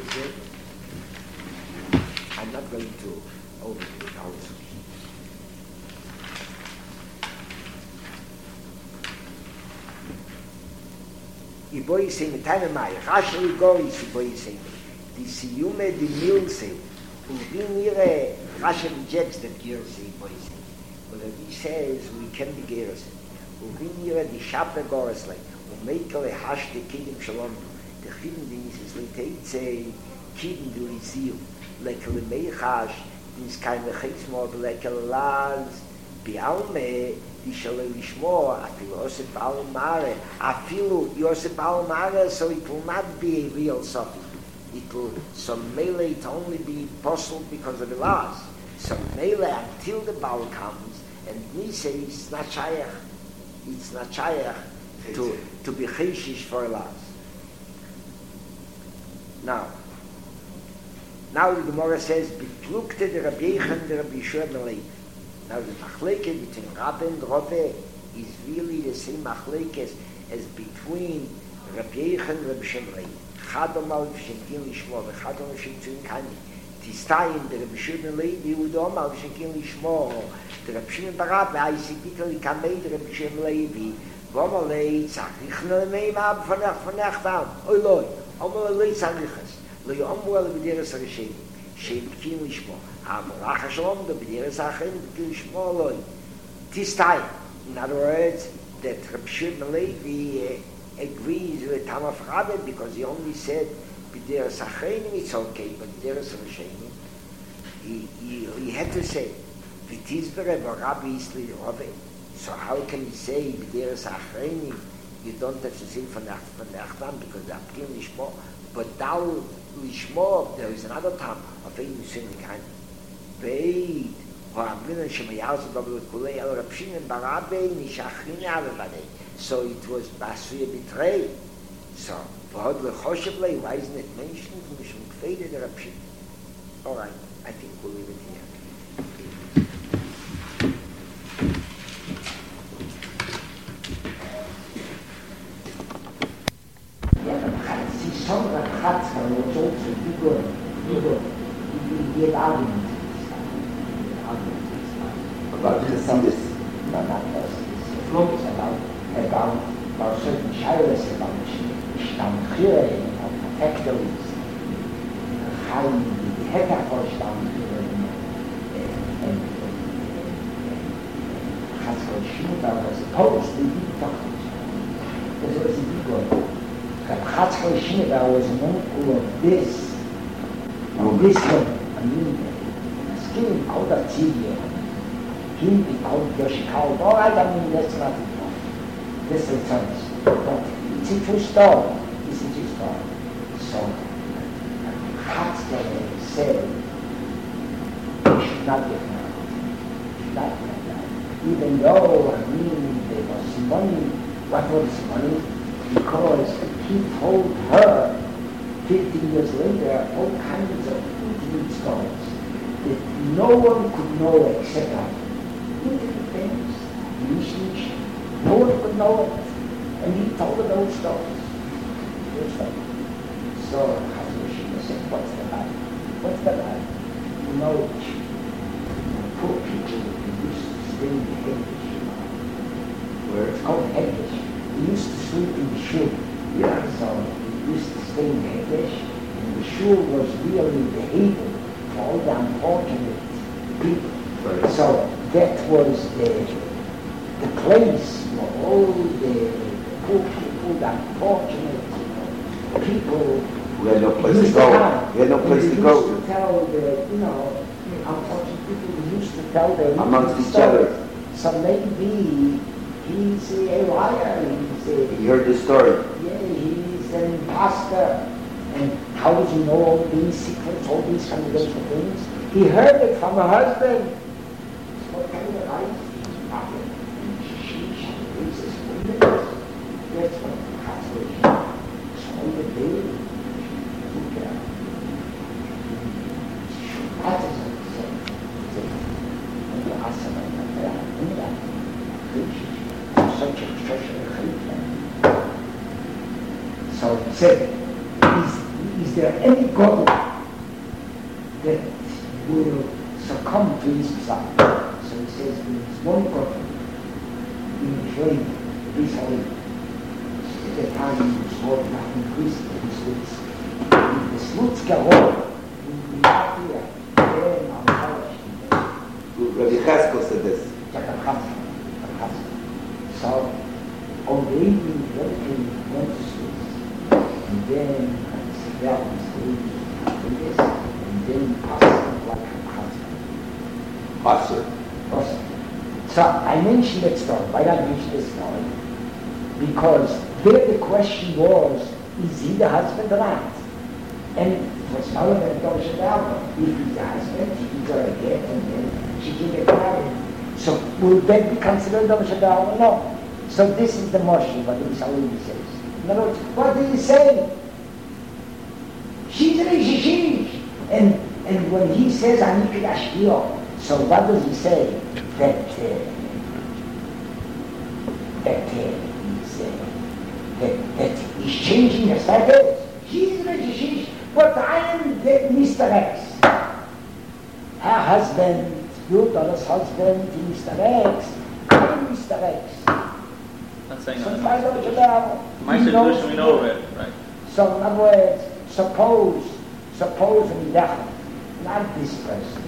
I'm not going to open it also. I boy say mit einem Mai, raschel goy si boy say. Die Siyume die Milse, und wie ihre raschel rejects that girl say boy say. But he says we can be girls. Und wie ihre die Schappe goes like, und meikele hashte kidim shalom. The chidin din is Teitze, kidim du izil, lekel meichash, ins keine Chizmo, lekel laz, bialme, die shall lishmo, afilu Yosef Balmare, afilu Yosef Balmare, so it will not be a real suffix. It will, some mele it only be possible because of the laws. Some mele until the Baal comes, and we say it's not shayach to be cheshish for a laws. Now the Gemara says, "Betlukte the Rabbi Yechane, the Rabbi Shmuel." Now the machleke between Rabbi and Rove is really the same machlekes as between Rabbi Yechane and Rabbi Shmuel. Chadomal v'shenkin lishmo, v'chadomal v'shenkin kani. Tistayim the Rabbi Shmuel, v'udomal v'shenkin lishmo. The Rabbi Shimon bar Abba, I see bitterly kamei the Rabbi Shmuel, v'omalei tzachrichna lemeimab v'nech down. Oy loy. Amalei tzarichas, lo yomuel b'deres harishim, sheim b'kin lishmo, amalach hashalom, the b'deres ha'achem, b'kin lishmo loy. Tistayim. In other words, that Rabbi Shimon Levi agrees with Tamaf Rabbi because he only said b'deres ha'achem, it's okay, but b'deres harishim, he had to say, v'tizbere v'Rabbi isli Rove. So how can he say b'deres ha'achem? You don't have to say from the Achtam because the Apkin Lishmo, but Dal Lishmo, there is another time of a Musim Kan. Beid, or Amrin Shemayaz, Double Kulei, or Rapshin and Barabe, Nishachin Avade. So it was Basri betray. So, for the Chosheble, why isn't it mentioned? We should fade the Rapshin. All right, I think we'll leave it here. Some of the cuts are also good. Give arguments. About this, no, not this. The flow is about certain shaylas, about Shtamchir, about factories, how the Hekar for Shtamchir, and Chatzkel Shmuta was opposed to the doctors. This was the good. Chatzkel Shmuta was an uncle of this one. I mean, skin called a Tzidya. Him be called Yoshikawa. All right, I mean, that's not it. This is sense. But it's a true story. It's a true story. So, Katzler said, "You should not get married. You should not get married." Even though, there was money. What was money? Because he told her 50 years later all kinds of intimate stories that no one could know except her. Intimate things, Yishnish, no one could know it. And he told her those stories. So Hashem said, "What's the lie? What's the lie?" You know, poor people used to stay in the Hegdish. Where it's called Hegdish. He used to sleep in the shul. Yeah. So he used to stay in the Hegdish, and the shul was really the haven for all the unfortunate people. Right. So that was the place where all the poor people, the unfortunate people who had no place to go. He had no place to go. Used to tell the, unfortunate people used to tell them amongst each other. So maybe he's a liar. He heard the story. Yeah, he's an imposter. And how does he know all these secrets, all these confidential things? He heard it from her husband. So what kind of life? She raises women. That's what Hashem. So the baby. So he said, is there any God that will succumb to his desire? So he says, there is one God in the flame, Israel. At the time he was called Latin Christ, in the Slutzka in Latvia, there in our Rabbi Cheskel said this. So, on the evening, everything went to sleep. And then, that was the evening after this, and then passed like a husband. Passer. So, I mentioned that story. Why did I mention this story? Because there the question was, is he the husband or not? And it was smaller than Dr. Dalma. If he's the husband, he's going to get, and then she can get married. So will that be considered Dr. Dalma? No. So this is the Moshe, what the Salini says. In other words, what did he say? She's an Ishishish. And when he says, Anikid Ashkiyo, so what does he say? That he's changing her status. She's an Ishishish. But I am the Mr. X. Her husband, your daughter's husband, Mr. X. I am Mr. X. Not saying So that. My solution we know already, right? So in other words, suppose and not this person.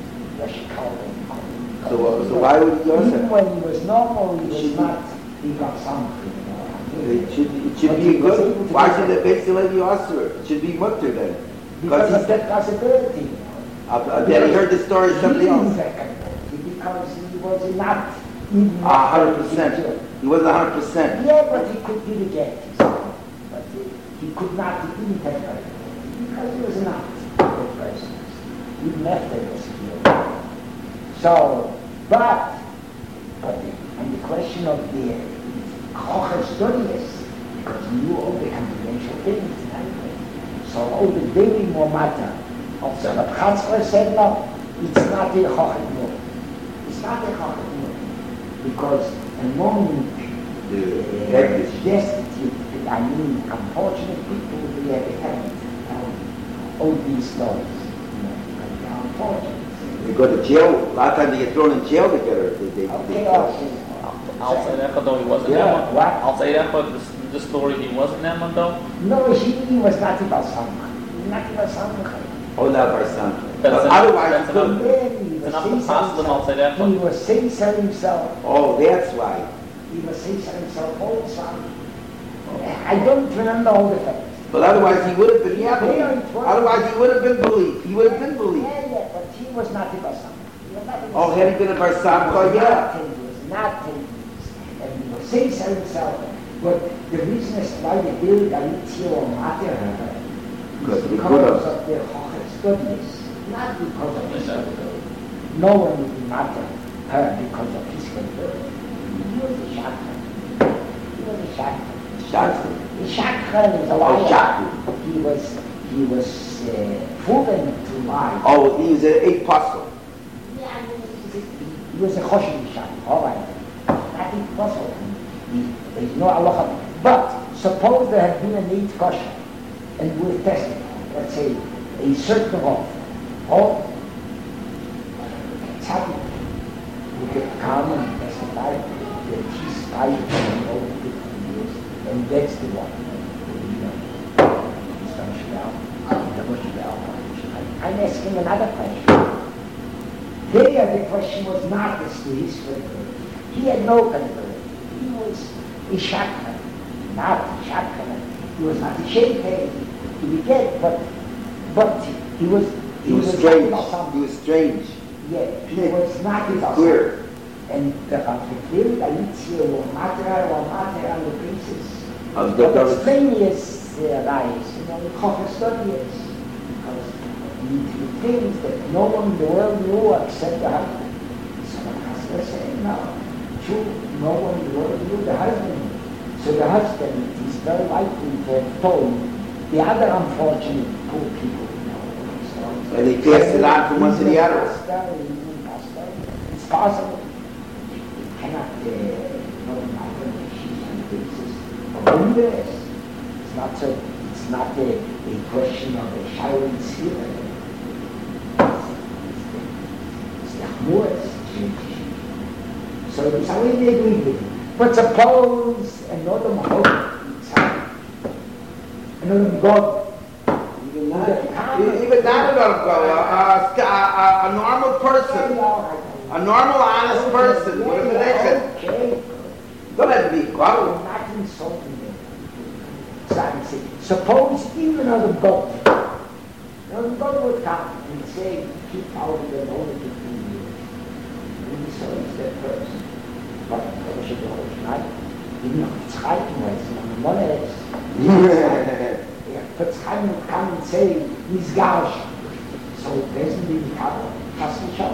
So why would he do Even that? when he was normal, he got something. It should be good. Why should the Beit Hillel be also? It should be mutter then. Because of that possibility. Then he heard the story of somebody else. Because he was not 100%. He was 100%. Yeah, but he could be the get. But he could not, he didn't have that. Because he was not a good person. Even after he was killed. So, but on the question of the Kocher studies, because he knew all the confidential things and everything. So all the daily more matter. Also, the Chatzler said, no, it's not a Kocher no. It's not a Kocher no. Because among the destitute, unfortunate people, they have all these stories. They are unfortunate. They go to jail. A lot of times they get thrown in jail together. I'll say that, though he wasn't Neman. What? I'll say that, but the story he wasn't Neman, though. No, he was not about someone. Not about someone. Oh, not our son. That's Otherwise, enough. It's enough to pass them, I'll say that. He was saying so himself. oh, that's why. He was saying so himself all the time. I don't remember all the facts. But otherwise, he would have been Otherwise, he would have been believed. He would have been believed. Yeah, but he was not a Bar Oh, had he been a Bar Samcha, yeah. He was not taking this. And he was saying so himself. But the reason is why they build a little matter Because of the Chochas studies, not because of his ability. No one would matter her because of his ability. He was a shakran. He was a shakran. Shakran. A shakran is a liar. He was proven to lie. Oh, he was an apostle. Yeah, he was a choshev shakran. All right. Not impossible. There's no halacha. But suppose there had been a need kosher, and we're testing, let's say, a certain of all tzaddik who could come and testify that he's fighting for over 50 years, and that's the one. I'm asking another question. There, the question was not as to his credibility. He had no credibility. He was a shakran, not a shakran. He was not ashamed to be dead, but he was strange. He was strange. Yeah, he was not clear. And the clear Galicia or matter on the basis of the extraneous lies, the Chofetz studies, because the things that no one in the world knew except the husband. Someone has to say, no, true, no one in the world knew the husband. So the husband is very likely to have told the other unfortunate poor people. And he passed it on from one to the other. It's possible. You cannot know matter she's on the basis of interest. It's not a question of a shining ceiling. It's the chmuras. So it's how we agree with it. But suppose another mahok, another God. Even not a normal person, a normal, honest person would have been acted. Don't have to be God. Not insulting them. Suppose even another God would come and say, keep out of the only 15 years. And so is that person. But I should know it's not. You know, it's hiding right now. The money is. But Chaim would come and say, he's Gaush. So it doesn't really cover. Has to show.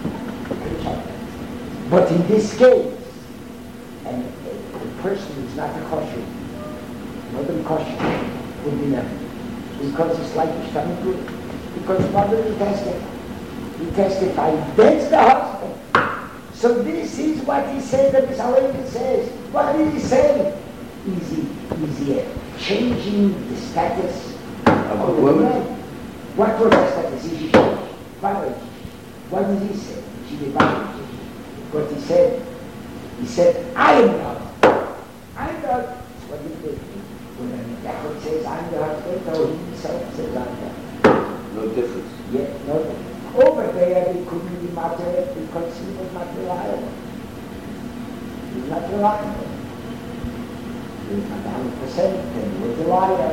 But in this case, and the person is not a kosher, not a kosher, would be never. Because it's like he's coming to it. Because mother will testify. He testified, that's the husband. So this is what he said, that Mr. Halevi says. What did he say? Is he changing the status of a woman? What was the status? Is she changed? What did he say? She divided. But he said, I am not. I'm not. What did he do? When the Catholic says, I'm the husband, or he himself says, I'm not. No difference. Yeah, no difference. Over there, he couldn't be matter because he was not reliable. He was not reliable. He was not 100%, and he was a liar.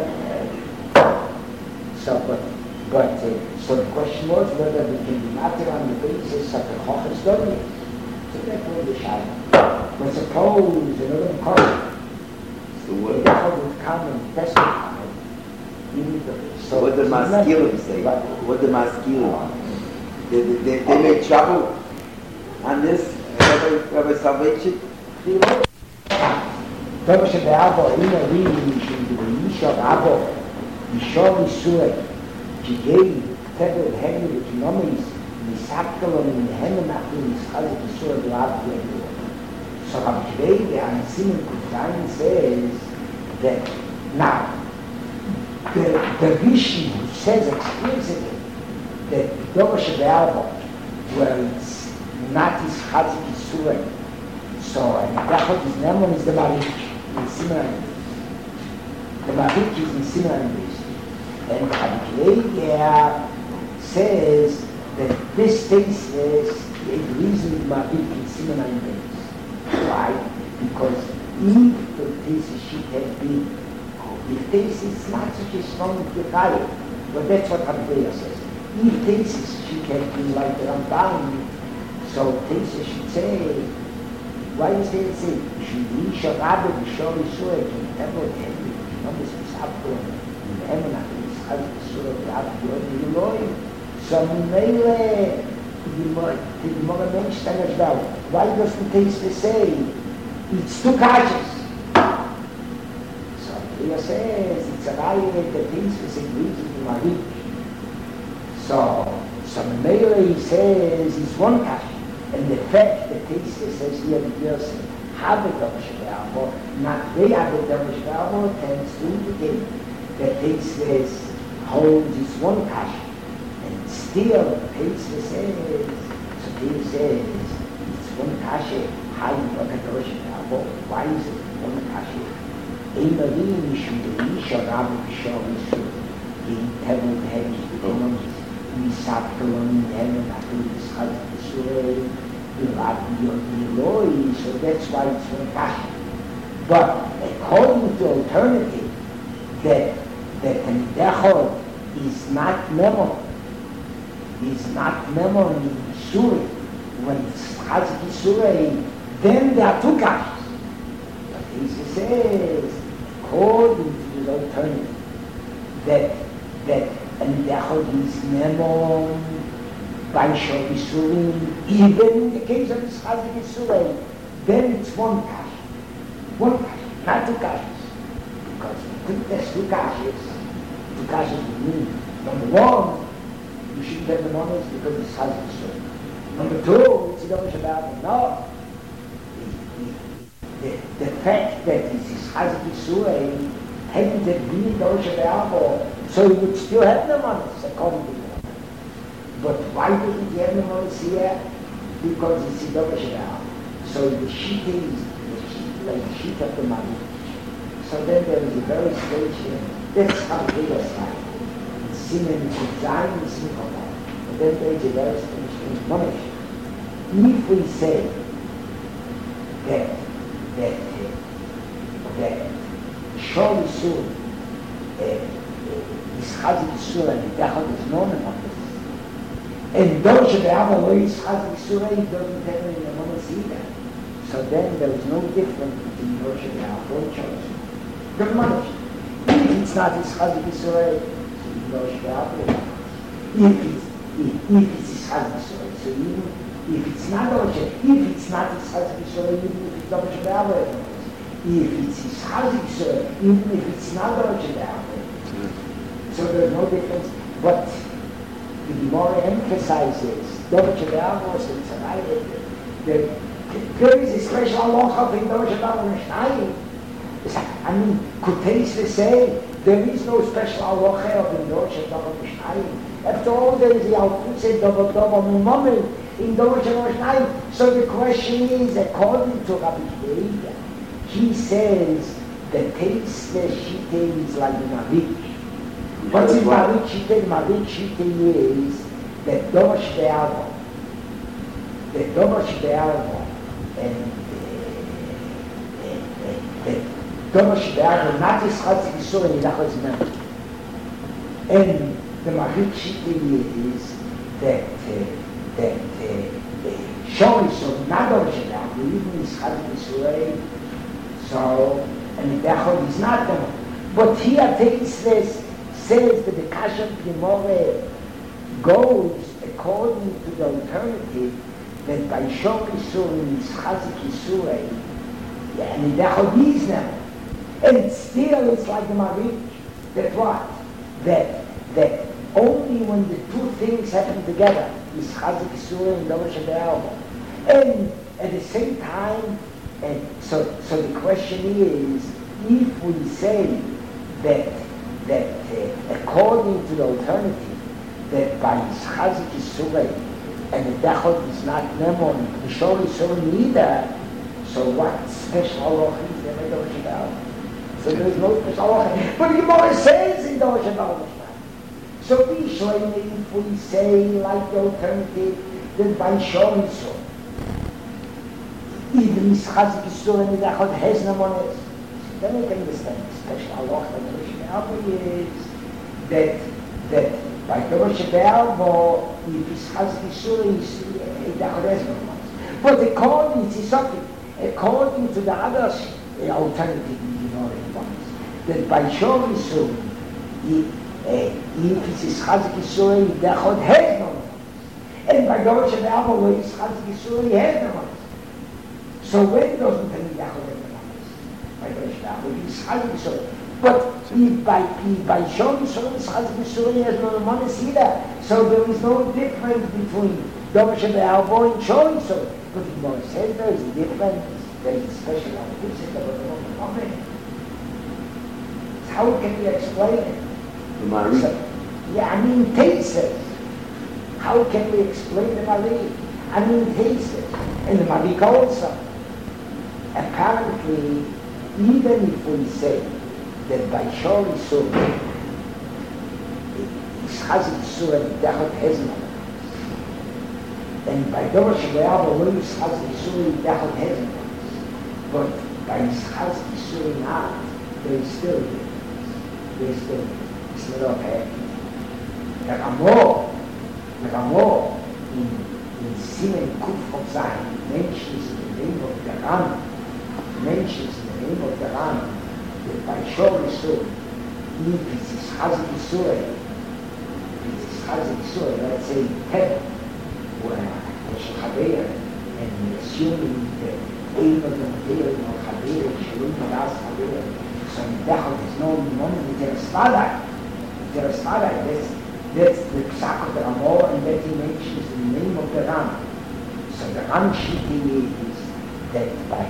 So the question was whether we can be matter on the basis of the Chofetz study. So that was the shayla. But suppose another person, the Rebbe would come and testify. So what did Maskilim say? What did Maskilim? They made trouble on this, Rabbi Soloveitchik? Rabbi Shebe'abo, Ina Rini, Yisha Rabo, Yisha Yisure, Jigei, Tebel, Hemi, Kinomis, Nisakkalon, in the Hemenachim, Nischazik, Yisure, Rab, So Rabbi Shvei, and Simon Kufzayin says that now, the Rishi who says explicitly that Rabbi Shebe'abo was not his Chazik Yisure, so, and that's what his name is the Marik in Simran. The Marik is in Simran based. And Abikleia says that this thesis is the reason Marik in Simran based. Why? Because if the thesis should have been, the thesis is not such a strong Gekayah, but that's what Abikleia says. If thesis should have been like the Ramban, so thesis should say, why is they say, Yisha Rabbe, Yisha Yisura, Kim Tebel, Henry, Nomis Misabko, in the Emenach, Yitzchak, Yisura, Rabbi Yodin so Mele, the more Mensch then as well. Why doesn't Taste say it's two kashes? So he says it's a lie that Taste agrees with the Marik. So Mele he says it's one kash. And the fact that Taste says here in Yosef, have a Domish not they have a Domish tends to indicate that Taste holds it's one kash. And still, Taste says, so he says, it's one kasha, how you look at Domish why is it one kasha? Eimarim Mishum Deisha Rabbi Bishor Yisur, in Tevud Hedge, the economies, Misaptolon in heaven, after this Chazak Yisur, so that's why it's one kasha. But according to alternative, that an Dechor is not memo, in Surah. When it's Chazak Yisur, then there are two kashas. But he says, according to the alternative, that an Dechor is memo, by Shor Yisurim, even in the case of this Chazak Yisur, then it's one kash. One kash, not two kashes. Because there's two kashes. Two kashes would mean, number one, you shouldn't have the money because it's Chazak Yisur. Number two, it's Yom Shabbat. No. The fact that it's Chazak Yisur, hadn't it been Yom Shabbat, so you would still have the money, according to the But why doesn't he have the money here? Because it's Yom Shabbat. So the sheet is like the sheet of the money. So then there is a very strange, that's how they are like. It's Simen, it's Zayin, it's Simcha. And then there is a very strange money. If we say that Shor Yisur is Chazak Yisur and the Dechor is known about this, and those that have a way is Chazak Yisur, he doesn't have any money either. So then there is no difference between those that have one choice. The money. If it's not his Chazak Yisur, those that have one. If it's Chazak Yisur, so even if it's not his Chazak Yisur, even if it's not those that have one. If it's his Chazak Yisur, even if it's not those that have one. So there's no difference. But the Gemara emphasizes Dovish Amos and Tzarayim. There is a special halacha in Dovish Amos. I mean, could Taste say there is no special halacha of Dovish Amos? After all, there is the Alpuse Dovish in Dovish Amos. So the question is, according to Rabbi Yehuda, he says that Taste Shite is like the Marik. What's in Marik Shite? Marik Shite is that Dovish Be'alvo. The Dovish Be'alvo and the Dovish Be'alvo, not his Chazak Yisur and Yidach Zman. And the Marik Shite is that Shor Yisur, not Dovish Be'alvo, even his Chazak Yisur, so, and the Dechor is not them. But here Taste says that the Kasha Gemara goes according to the alternative that by Shor Yisur is Chazak Yisur, and the Dechor is them. And still it's like the Marik, that what? That only when the two things happen together is Chazak Yisur and Dovish Be'alvo. And at the same time, and so the question is, if we say that according to the alternative, that by his Chazak Yisur and the Dechor is not Nemon, the Shor Yisur neither, so what special halacha is there in Dovish Be'alvo? So there is no special halacha. But the Gemara says in Dovish Be'alvo. So we show if we say like the alternative, that by Shor Yisur, even his Chazak Yisur and the Dechor has Nemon, then we can understand the special halacha of Dovish Be'alvo is that by Dovish Be'alvo, if his Chazak Yisur is the Dechor has Nemon. But according to the other alternative in the Gemara, that by Shor Yisur if it's Chazik Yisrael, Dechot has no monos. And by Dover Sheba'albo, where it's Chazik Yisrael, he has no monos. So when doesn't tell me Dechot has no monos? By Dover Sheba'albo, it's Chazik Yisrael. But if by Shom Yisrael, it's Chazik Yisrael, he has no monos either. So there is no difference between Dover Sheba'albo and Shom Yisrael. But the Gemara says there is a difference. There is a special opposite of the moment. How can we explain it? So, yeah, I mean, Tesis. How can we explain the Mari? I mean, Tesis. And the Mari also. Apparently, even if we say that by Shor Yisur, it's Chazik Yisur and Dechot Hezman, and by Dover Sheba'albo, when it's Chazik Yisur and Dechot Hezman, but by Chazik Yisur not, there is still it's not okay. Like a more in Simen Kuf of Zayin, mentions in the name of the Ram, mentions in the name of the Ram, that by Shor Yisur, if it's Chazik Yisur, let's say Teb, where Chabeir, and assuming the aim of the material of Chabeir, Shalom Hadas Chabeir, so Dechot is no moment in Terespadai. That's the Psak of the Ramor, and that he mentions the name of the Ram. So the Ram Shiti is that by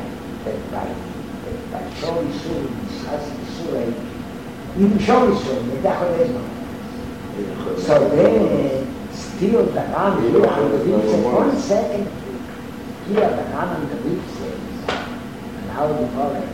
Shor Yisur, Chazik Yisur, even Shor Yisur, the Dechot is no. So then, still the Ram here on the Rif says, 1 second, here the Ram on the Rif says, and how do you call it?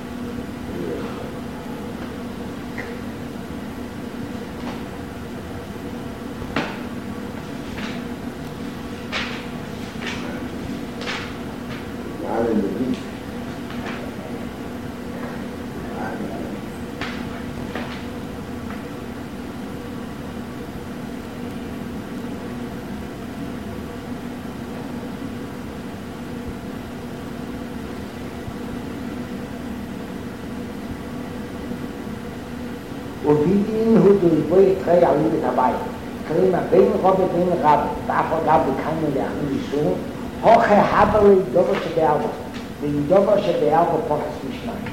ובדין הוא דריבוי תרי עלים בטבעי. קרימה בין רבי בין רבי, ואף רבי קיימו להכין איסור, הוכה הברי דובר שבאלבו, ואם דובר שבאלבו פוחס משניים.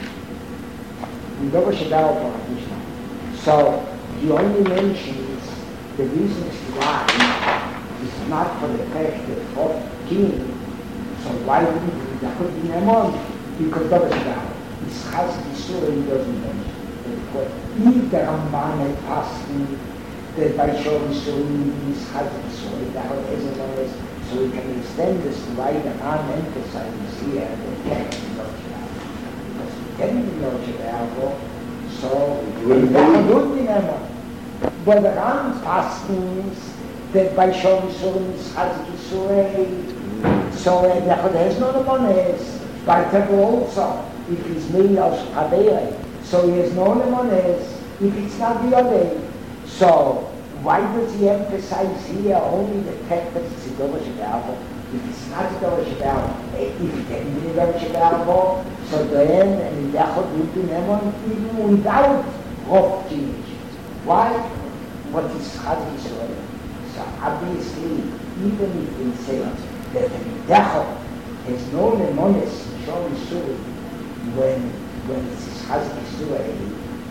אם דובר שבאלבו פוחס משניים. So, he only mentions the reasons why it's not for the fact that for king, so why wouldn't that could be Nemon? Because Dover Sheba'albo. It's Chazik Yisur and he doesn't mention. If the Ramban had passed that by Shor Yisur is Chazik Yisur, Dechot Hezman, so we can extend this to why the Ram emphasizes here the text of Dover Sheba'albo. Because we can Dover Sheba'albo, so Dechot would be Nemon. But the Ram passes that by Shor Yisur is Chazik Yisur, so Dechot Hezman is by Tebo also, if he's made of Chabeir. So he has no lemones if it's not the other. So why does he emphasize here only the fact that it's a Dover Sheba'albo? If it's not a Dover Sheba'albo, if it can be a Dover Sheba'albo, so then and Dechot would be lemon even without rough change. Why? What is Chazik Yisrael? So obviously, even if we say that Dechot has no lemones in Shor Yisur when it's Chazik Yisrael,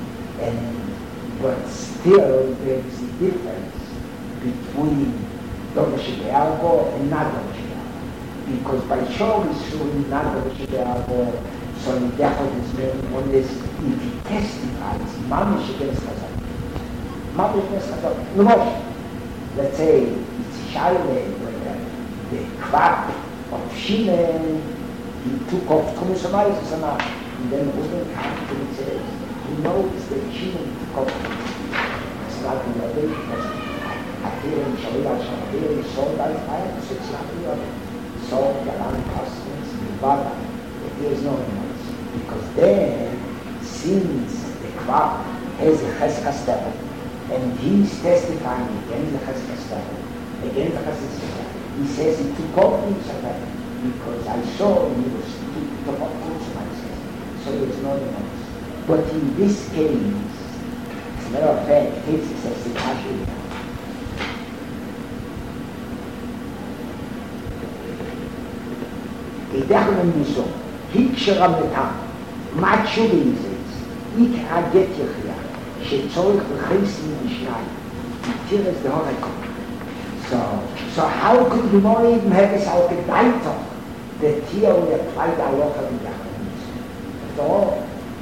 but still there is a difference between Dover Sheba'albo and not Dover Sheba'albo. Because by Shor Yisrael, not Dover Sheba'albo, so the Dechot is made on this, if he testifies, Mamish against Chazal. Mamish against Chazal. Lumosh, let's say it's Shaile, where the crop of Shimon, he took off Kumis Amayis and Samach. And then Reuben comes and says, he knows that Shimon took off. It's not the other, because Akhir and Shaila Shabir is sold by fire, so it's not the other. So the Ram customs, the Vada, that there is no remorse. Because then, since the crop has a Cheskas Tefel, and he's testifying against the Cheskas Tefel, against the Cheskas Tefel, he says he took off him, because I saw he was took off. So there's no remorse. But in this case, matter of fact, takes it as the Kashi. Gedachten und so, Hikscher am Netam, Matschubi ist es, ich aget Yechia, שצורך וחסים משניים, תיר es the Horekon. So how could you not even have us auch gedeiht of the Tier und der Kleid Aloha in Yachim? So,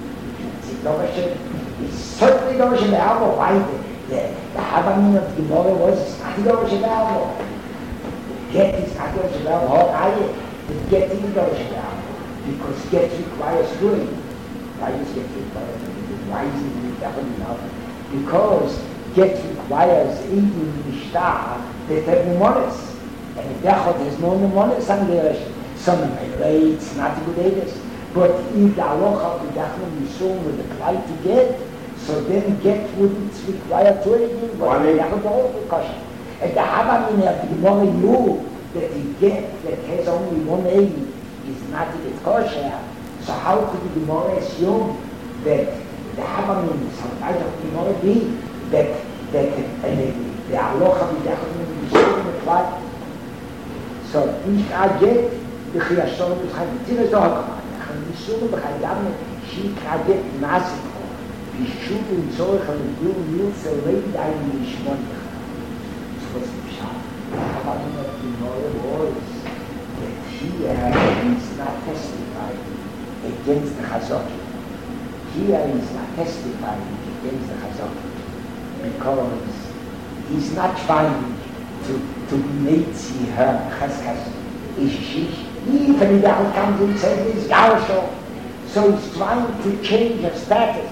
it's certainly Dorisha Be'avo, right? The Havamin of the Gemara was, it's not Dorisha Be'avo. The get is not Dorisha Be'avo, the get is Dorisha Be'avo, because get requires doing. Why does get require doing? Why is it definitely not? Because get requires eating Mishtah that have pneumonis. And if Dechot has no pneumonis on the some may lay, it's not a good aidus. But if the Aloha of the Dechot Yisum would apply to get, so then get wouldn't require to anything, but the Dechot also kosher. And the Havamin of the Gemara knew that the get that has only one aid is not to get kosher. So how could the Gemara assume that the Havamin, sometimes of the Gemara be, that the Aloha of the Dechot Yisum apply? So if I get the Chiyashon of the Chayim, it's all come. Yisum b'chayam she kaget nasiko. Yishuv in tzorich al-Yul Yilzel Leidai Yishmon Yechad. So what's the pshat? The Havamin of the Gemara was that here is not testifying against the Chazaki. Here is not testifying against the Chazaki because he's not trying to Nazi her Chazkas Ishish. Even if the comes and says he's Gausho, so he's trying to change her status.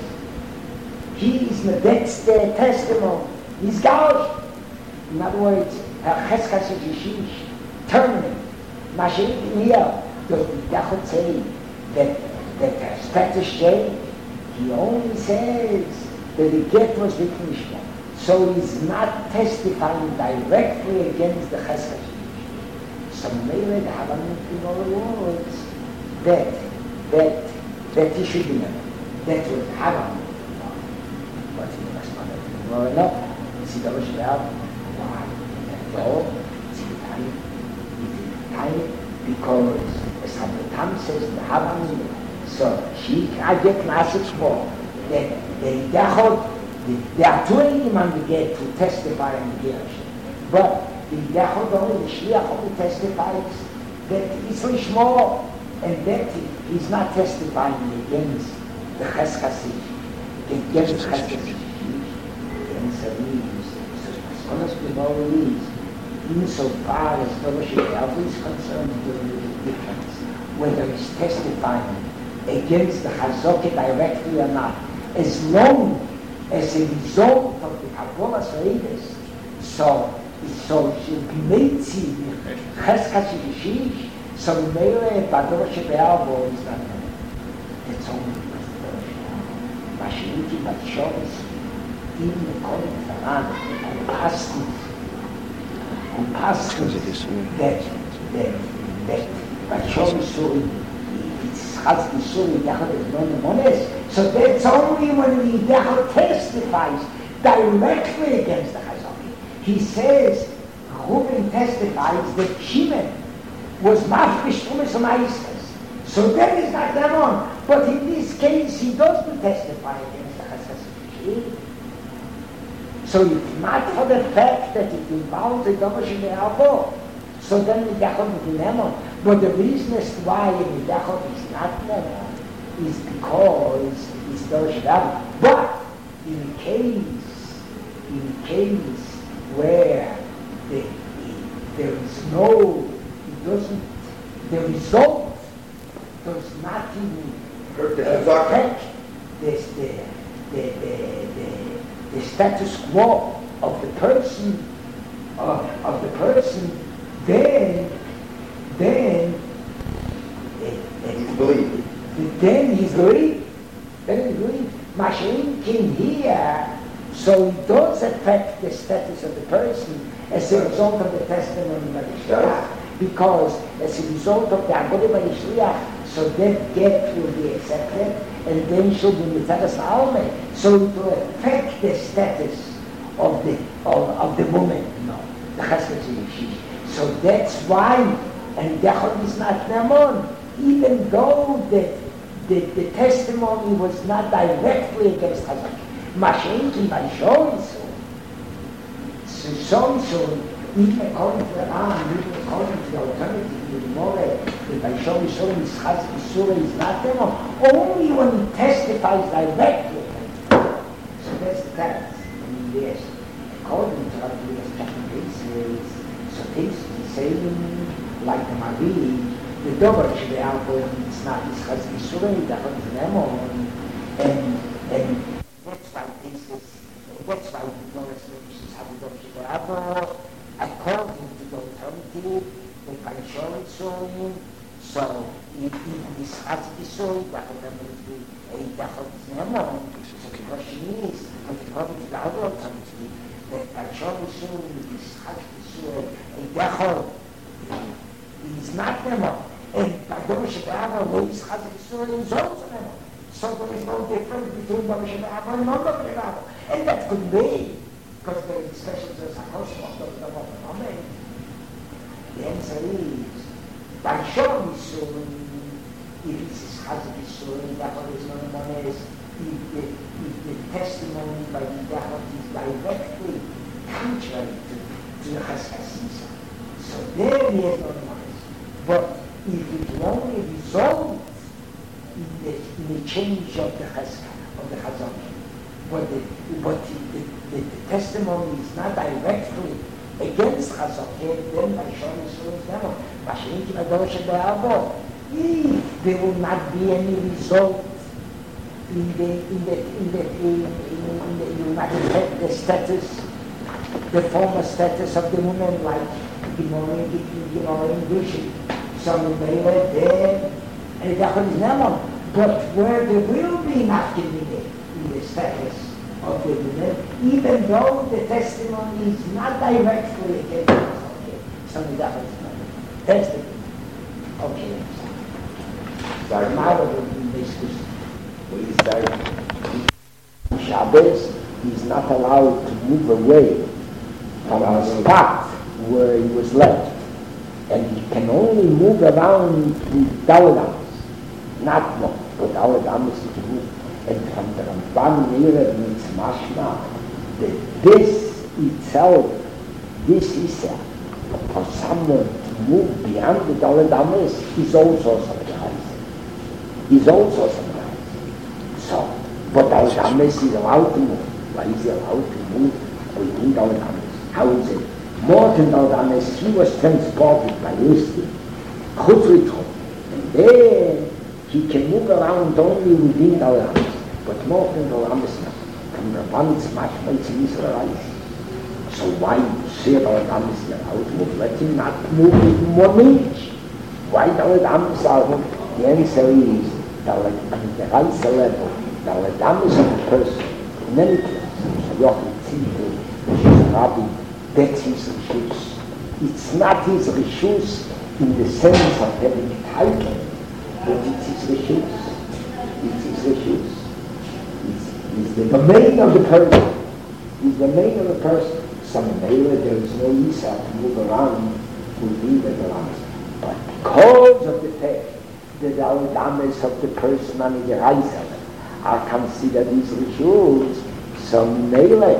That's the testimony. He's Gausho. In other words, her Cheskas Ishish terminated. Mashiach here does Dachot say that her status changed. He only says that the get was written. So he's not testifying directly against the Cheskas. So maybe the Havamin in all the words that he should be known. That was Havamin. But he must not have known enough. See the Rosh Be'al? Why? No. See the time. Because as Havatam says, the Havamin, so she can't get classes for they are doing him on the gate to testify in the Gerish. But the Dechot only, the Shliach only testifies that he's Lishmo, and that he's not testifying against the Cheskasich, against the Cheskasich, against the leaves. So as far as we know is, insofar as the Rosh Hashanah is concerned, there is a difference whether he's testifying against the Chazokah directly or not. As long as a result of the Kabbalah Sa'idas, so she'll be made to Cheskas Yishish, so Meire Bador Shebe'avo is not known. It's only because of Bador Shebe'avo. Mashiriki Batshovis, even the Kohen Faran, who passes that Batshovis Suri, it's Chazki Suri, Dachot is known in Mones, so that's only when the Dachot testifies directly against the Chazaki. He says, Reuben testifies that Shimon was mafresh from his Maistas. So then he's not that on. But in this case, he doesn't testify against the Chazaki. So it's not for the fact that it involves the Domash Be'avo. So then the Dachot is Nemon. But the reason as to why the Dachot is not Nemon is because it's Domash Be'avo. But in a case where there is no, the result does not even affect the status quo of the person, then he's believed. Mashiach came here, so it does affect the status of the person as a result of the testimony of the Shliach, because as a result of the Avodah by the Shliach, so that get will be accepted, and then should be Mitzaras Alme, so to affect the status of the woman, the Chesed Yeshish. So that's why, and Dechol is not Namon, even though the testimony was not directly against Chazak. Mashenki by so even according to the Ram, even according to the alternative, the Gemara, the Baishon Yisrael is Chaz Yisrael is not Namon, only when he testifies directly. So that's the text. Yes, according to our Jewish cases, so things the same like the Mavi, the Dober Shve'alko, it's not his Chaz Yisrael, that was Namon, and that's why things that's why the Dober Shve'alko, according to the alternative, the Baishon Yisrael, so if this Chaz Yisrael, that would be a Dachot Namon. The question is, according to the other alternative, that Baishon Yisrael is Chaz Yisrael, a Dachot is not Namon, and Dober Shve'alko, who is Chaz Yisrael, is also Namon. So there is no difference between Dober Shve'alko and non-Dober Shve'alko. And that could be, because there is special to Sakoshim of Dober Shve'alko. The answer is, Baishon Yisrael, if it's Chaz Yisrael, that is not Namon, if the testimony by the Dachot is directly contrary to the Chazkasisa. So there he has no noise. But if it only results in the change of the Chazon, but the testimony is not directly against Chazon, then Baishon Yisrael is Namon. Mashenki Dober Shve'alko, if there will not be any result in the status, the former status of the woman, like Gemara in Gushi, some may let there, and that is Namon. But where there will be nothing in the status of the woman, even though the testimony is not directly against us, so that is Namon. That's the thing. Okay. Sorry, now we'll be discussing. Shabbos is not allowed to move away from the spot where he was left, and he can only move around with Daladams, not more, but Daladams to move. And from the Ramban Meir means mashma that this itself, this is for someone to move beyond the Daladams is also sometimes. So, but Daladams is allowed to move. Why is he allowed to move within Daladams? How is it? More than Daladams, he was transported by Listi, Chutzritzchot, and then he can move around only within Daladams, but more than Daladams now. From the one's mashma, it's in Israel. So why say Daladams is allowed to move? Let him not move with more inch. Why Daladams are? The answer is that on the right level, Daladams of the person, in any place, that's his rishus. It's not his rishus in the sense of having a title, but it's his rishus. It's his rishus. It's the domain of the person. It's the domain of the person. Some Mela, there is no Isa to move around within the Daladams. But because of the fact that the Daladams of the person on the Reise are considered his rishus, some Mela,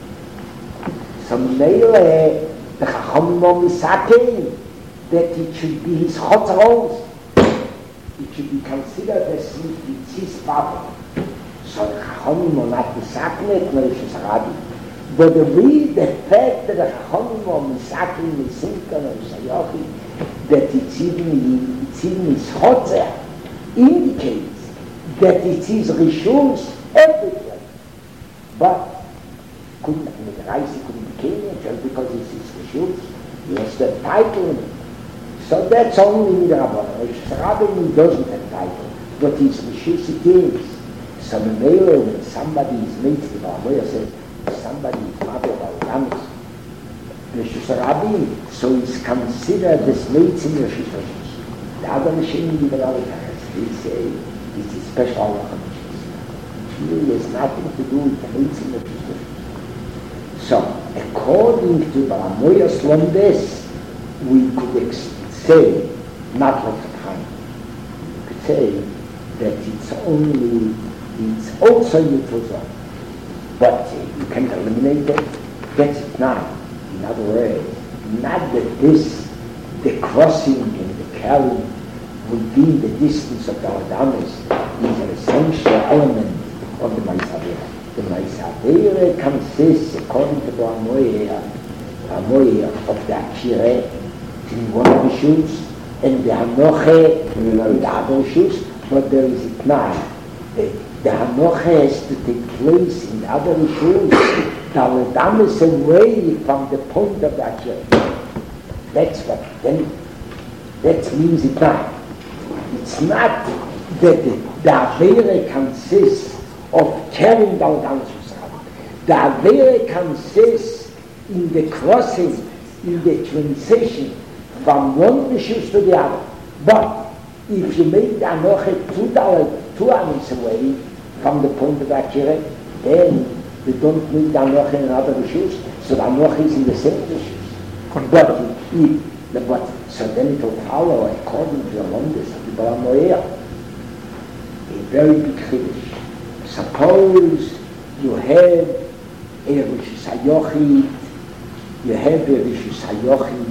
the Chachamim Misakein, that it should be his Chotzros. It should be considered as if it's his father. So the Chachamim are not Misakein, Moshe's Rabbi. But the fact that the Chachamim are Misakein, Misinkan, and Shayochi, that it's even his Chotzer, indicates that it's his Rishus everywhere. But couldn't be just because it's his rishus, he has the title in it. So that's only with Rabbi. Rabbi doesn't have title, but his rishus it is. So when somebody is made to the Rabbi says, somebody is mother of Daladams, rishus Rabbi, so he's considered this made in the rishus. The other machine in the Daladams, they say, it's a special material has nothing to do with the needs in the people. So, according to the Amoyas Lomdes, we could say, not like the time, we could say that it's also neutral zone. But you can eliminate it, that's it now. In other words, not that the crossing and the carrying within the distance of the Adamas is an essential element of the Maisavera. The Maisavera consists, according to the Amoya of the Akire in one of the shoes, and the Hanoche in the other shoes, but there is a Tnai. The Hanoche has to take place in the other shoes. The Adamas away from the point of the Akire. That's what then, that means it not. It's not that the Avera consists of carrying the Adamas. The Avera consists in the crossing, in the transition from one Rishus to the other. But if you make the Anoche two hours away from the point of Akira, then you don't need the Anoche in another Rishus, so the Anoche is in the same Rishus. But so then it will follow according to the Londis of the Baal Moed, a very big Chiddush. Suppose you have a Rishus HaYochid, you have a Rishus HaYochid.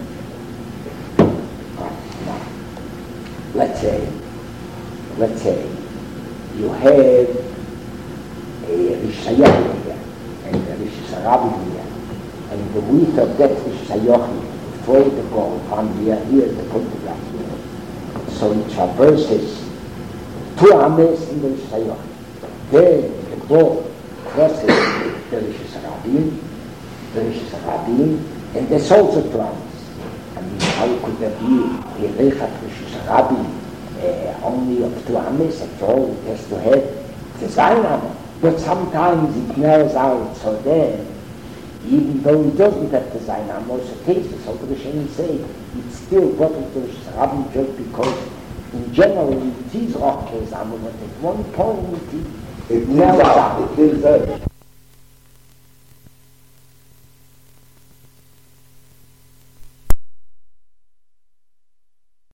Let's say you have a Rishus HaYochid here and a Rishus HaRabbi here, and the width of that Rishus HaYochid before the goal from here to the photograph here. So it traverses 2 ames in the Rishus HaYochid. Then the ball crosses the Rishus HaRabbi, and there's also 2 ames. I mean, how could there be a Rechat Rishus HaRabbi only of 2 ames at all? It has to have the Zainam. But sometimes it narrows out, so then even though it doesn't have the Zainam, also cases, so the Rishonim say, it's still brought to the Rishus HaRabbi just because in general it is Roch Kezam, but at one point it narrows out.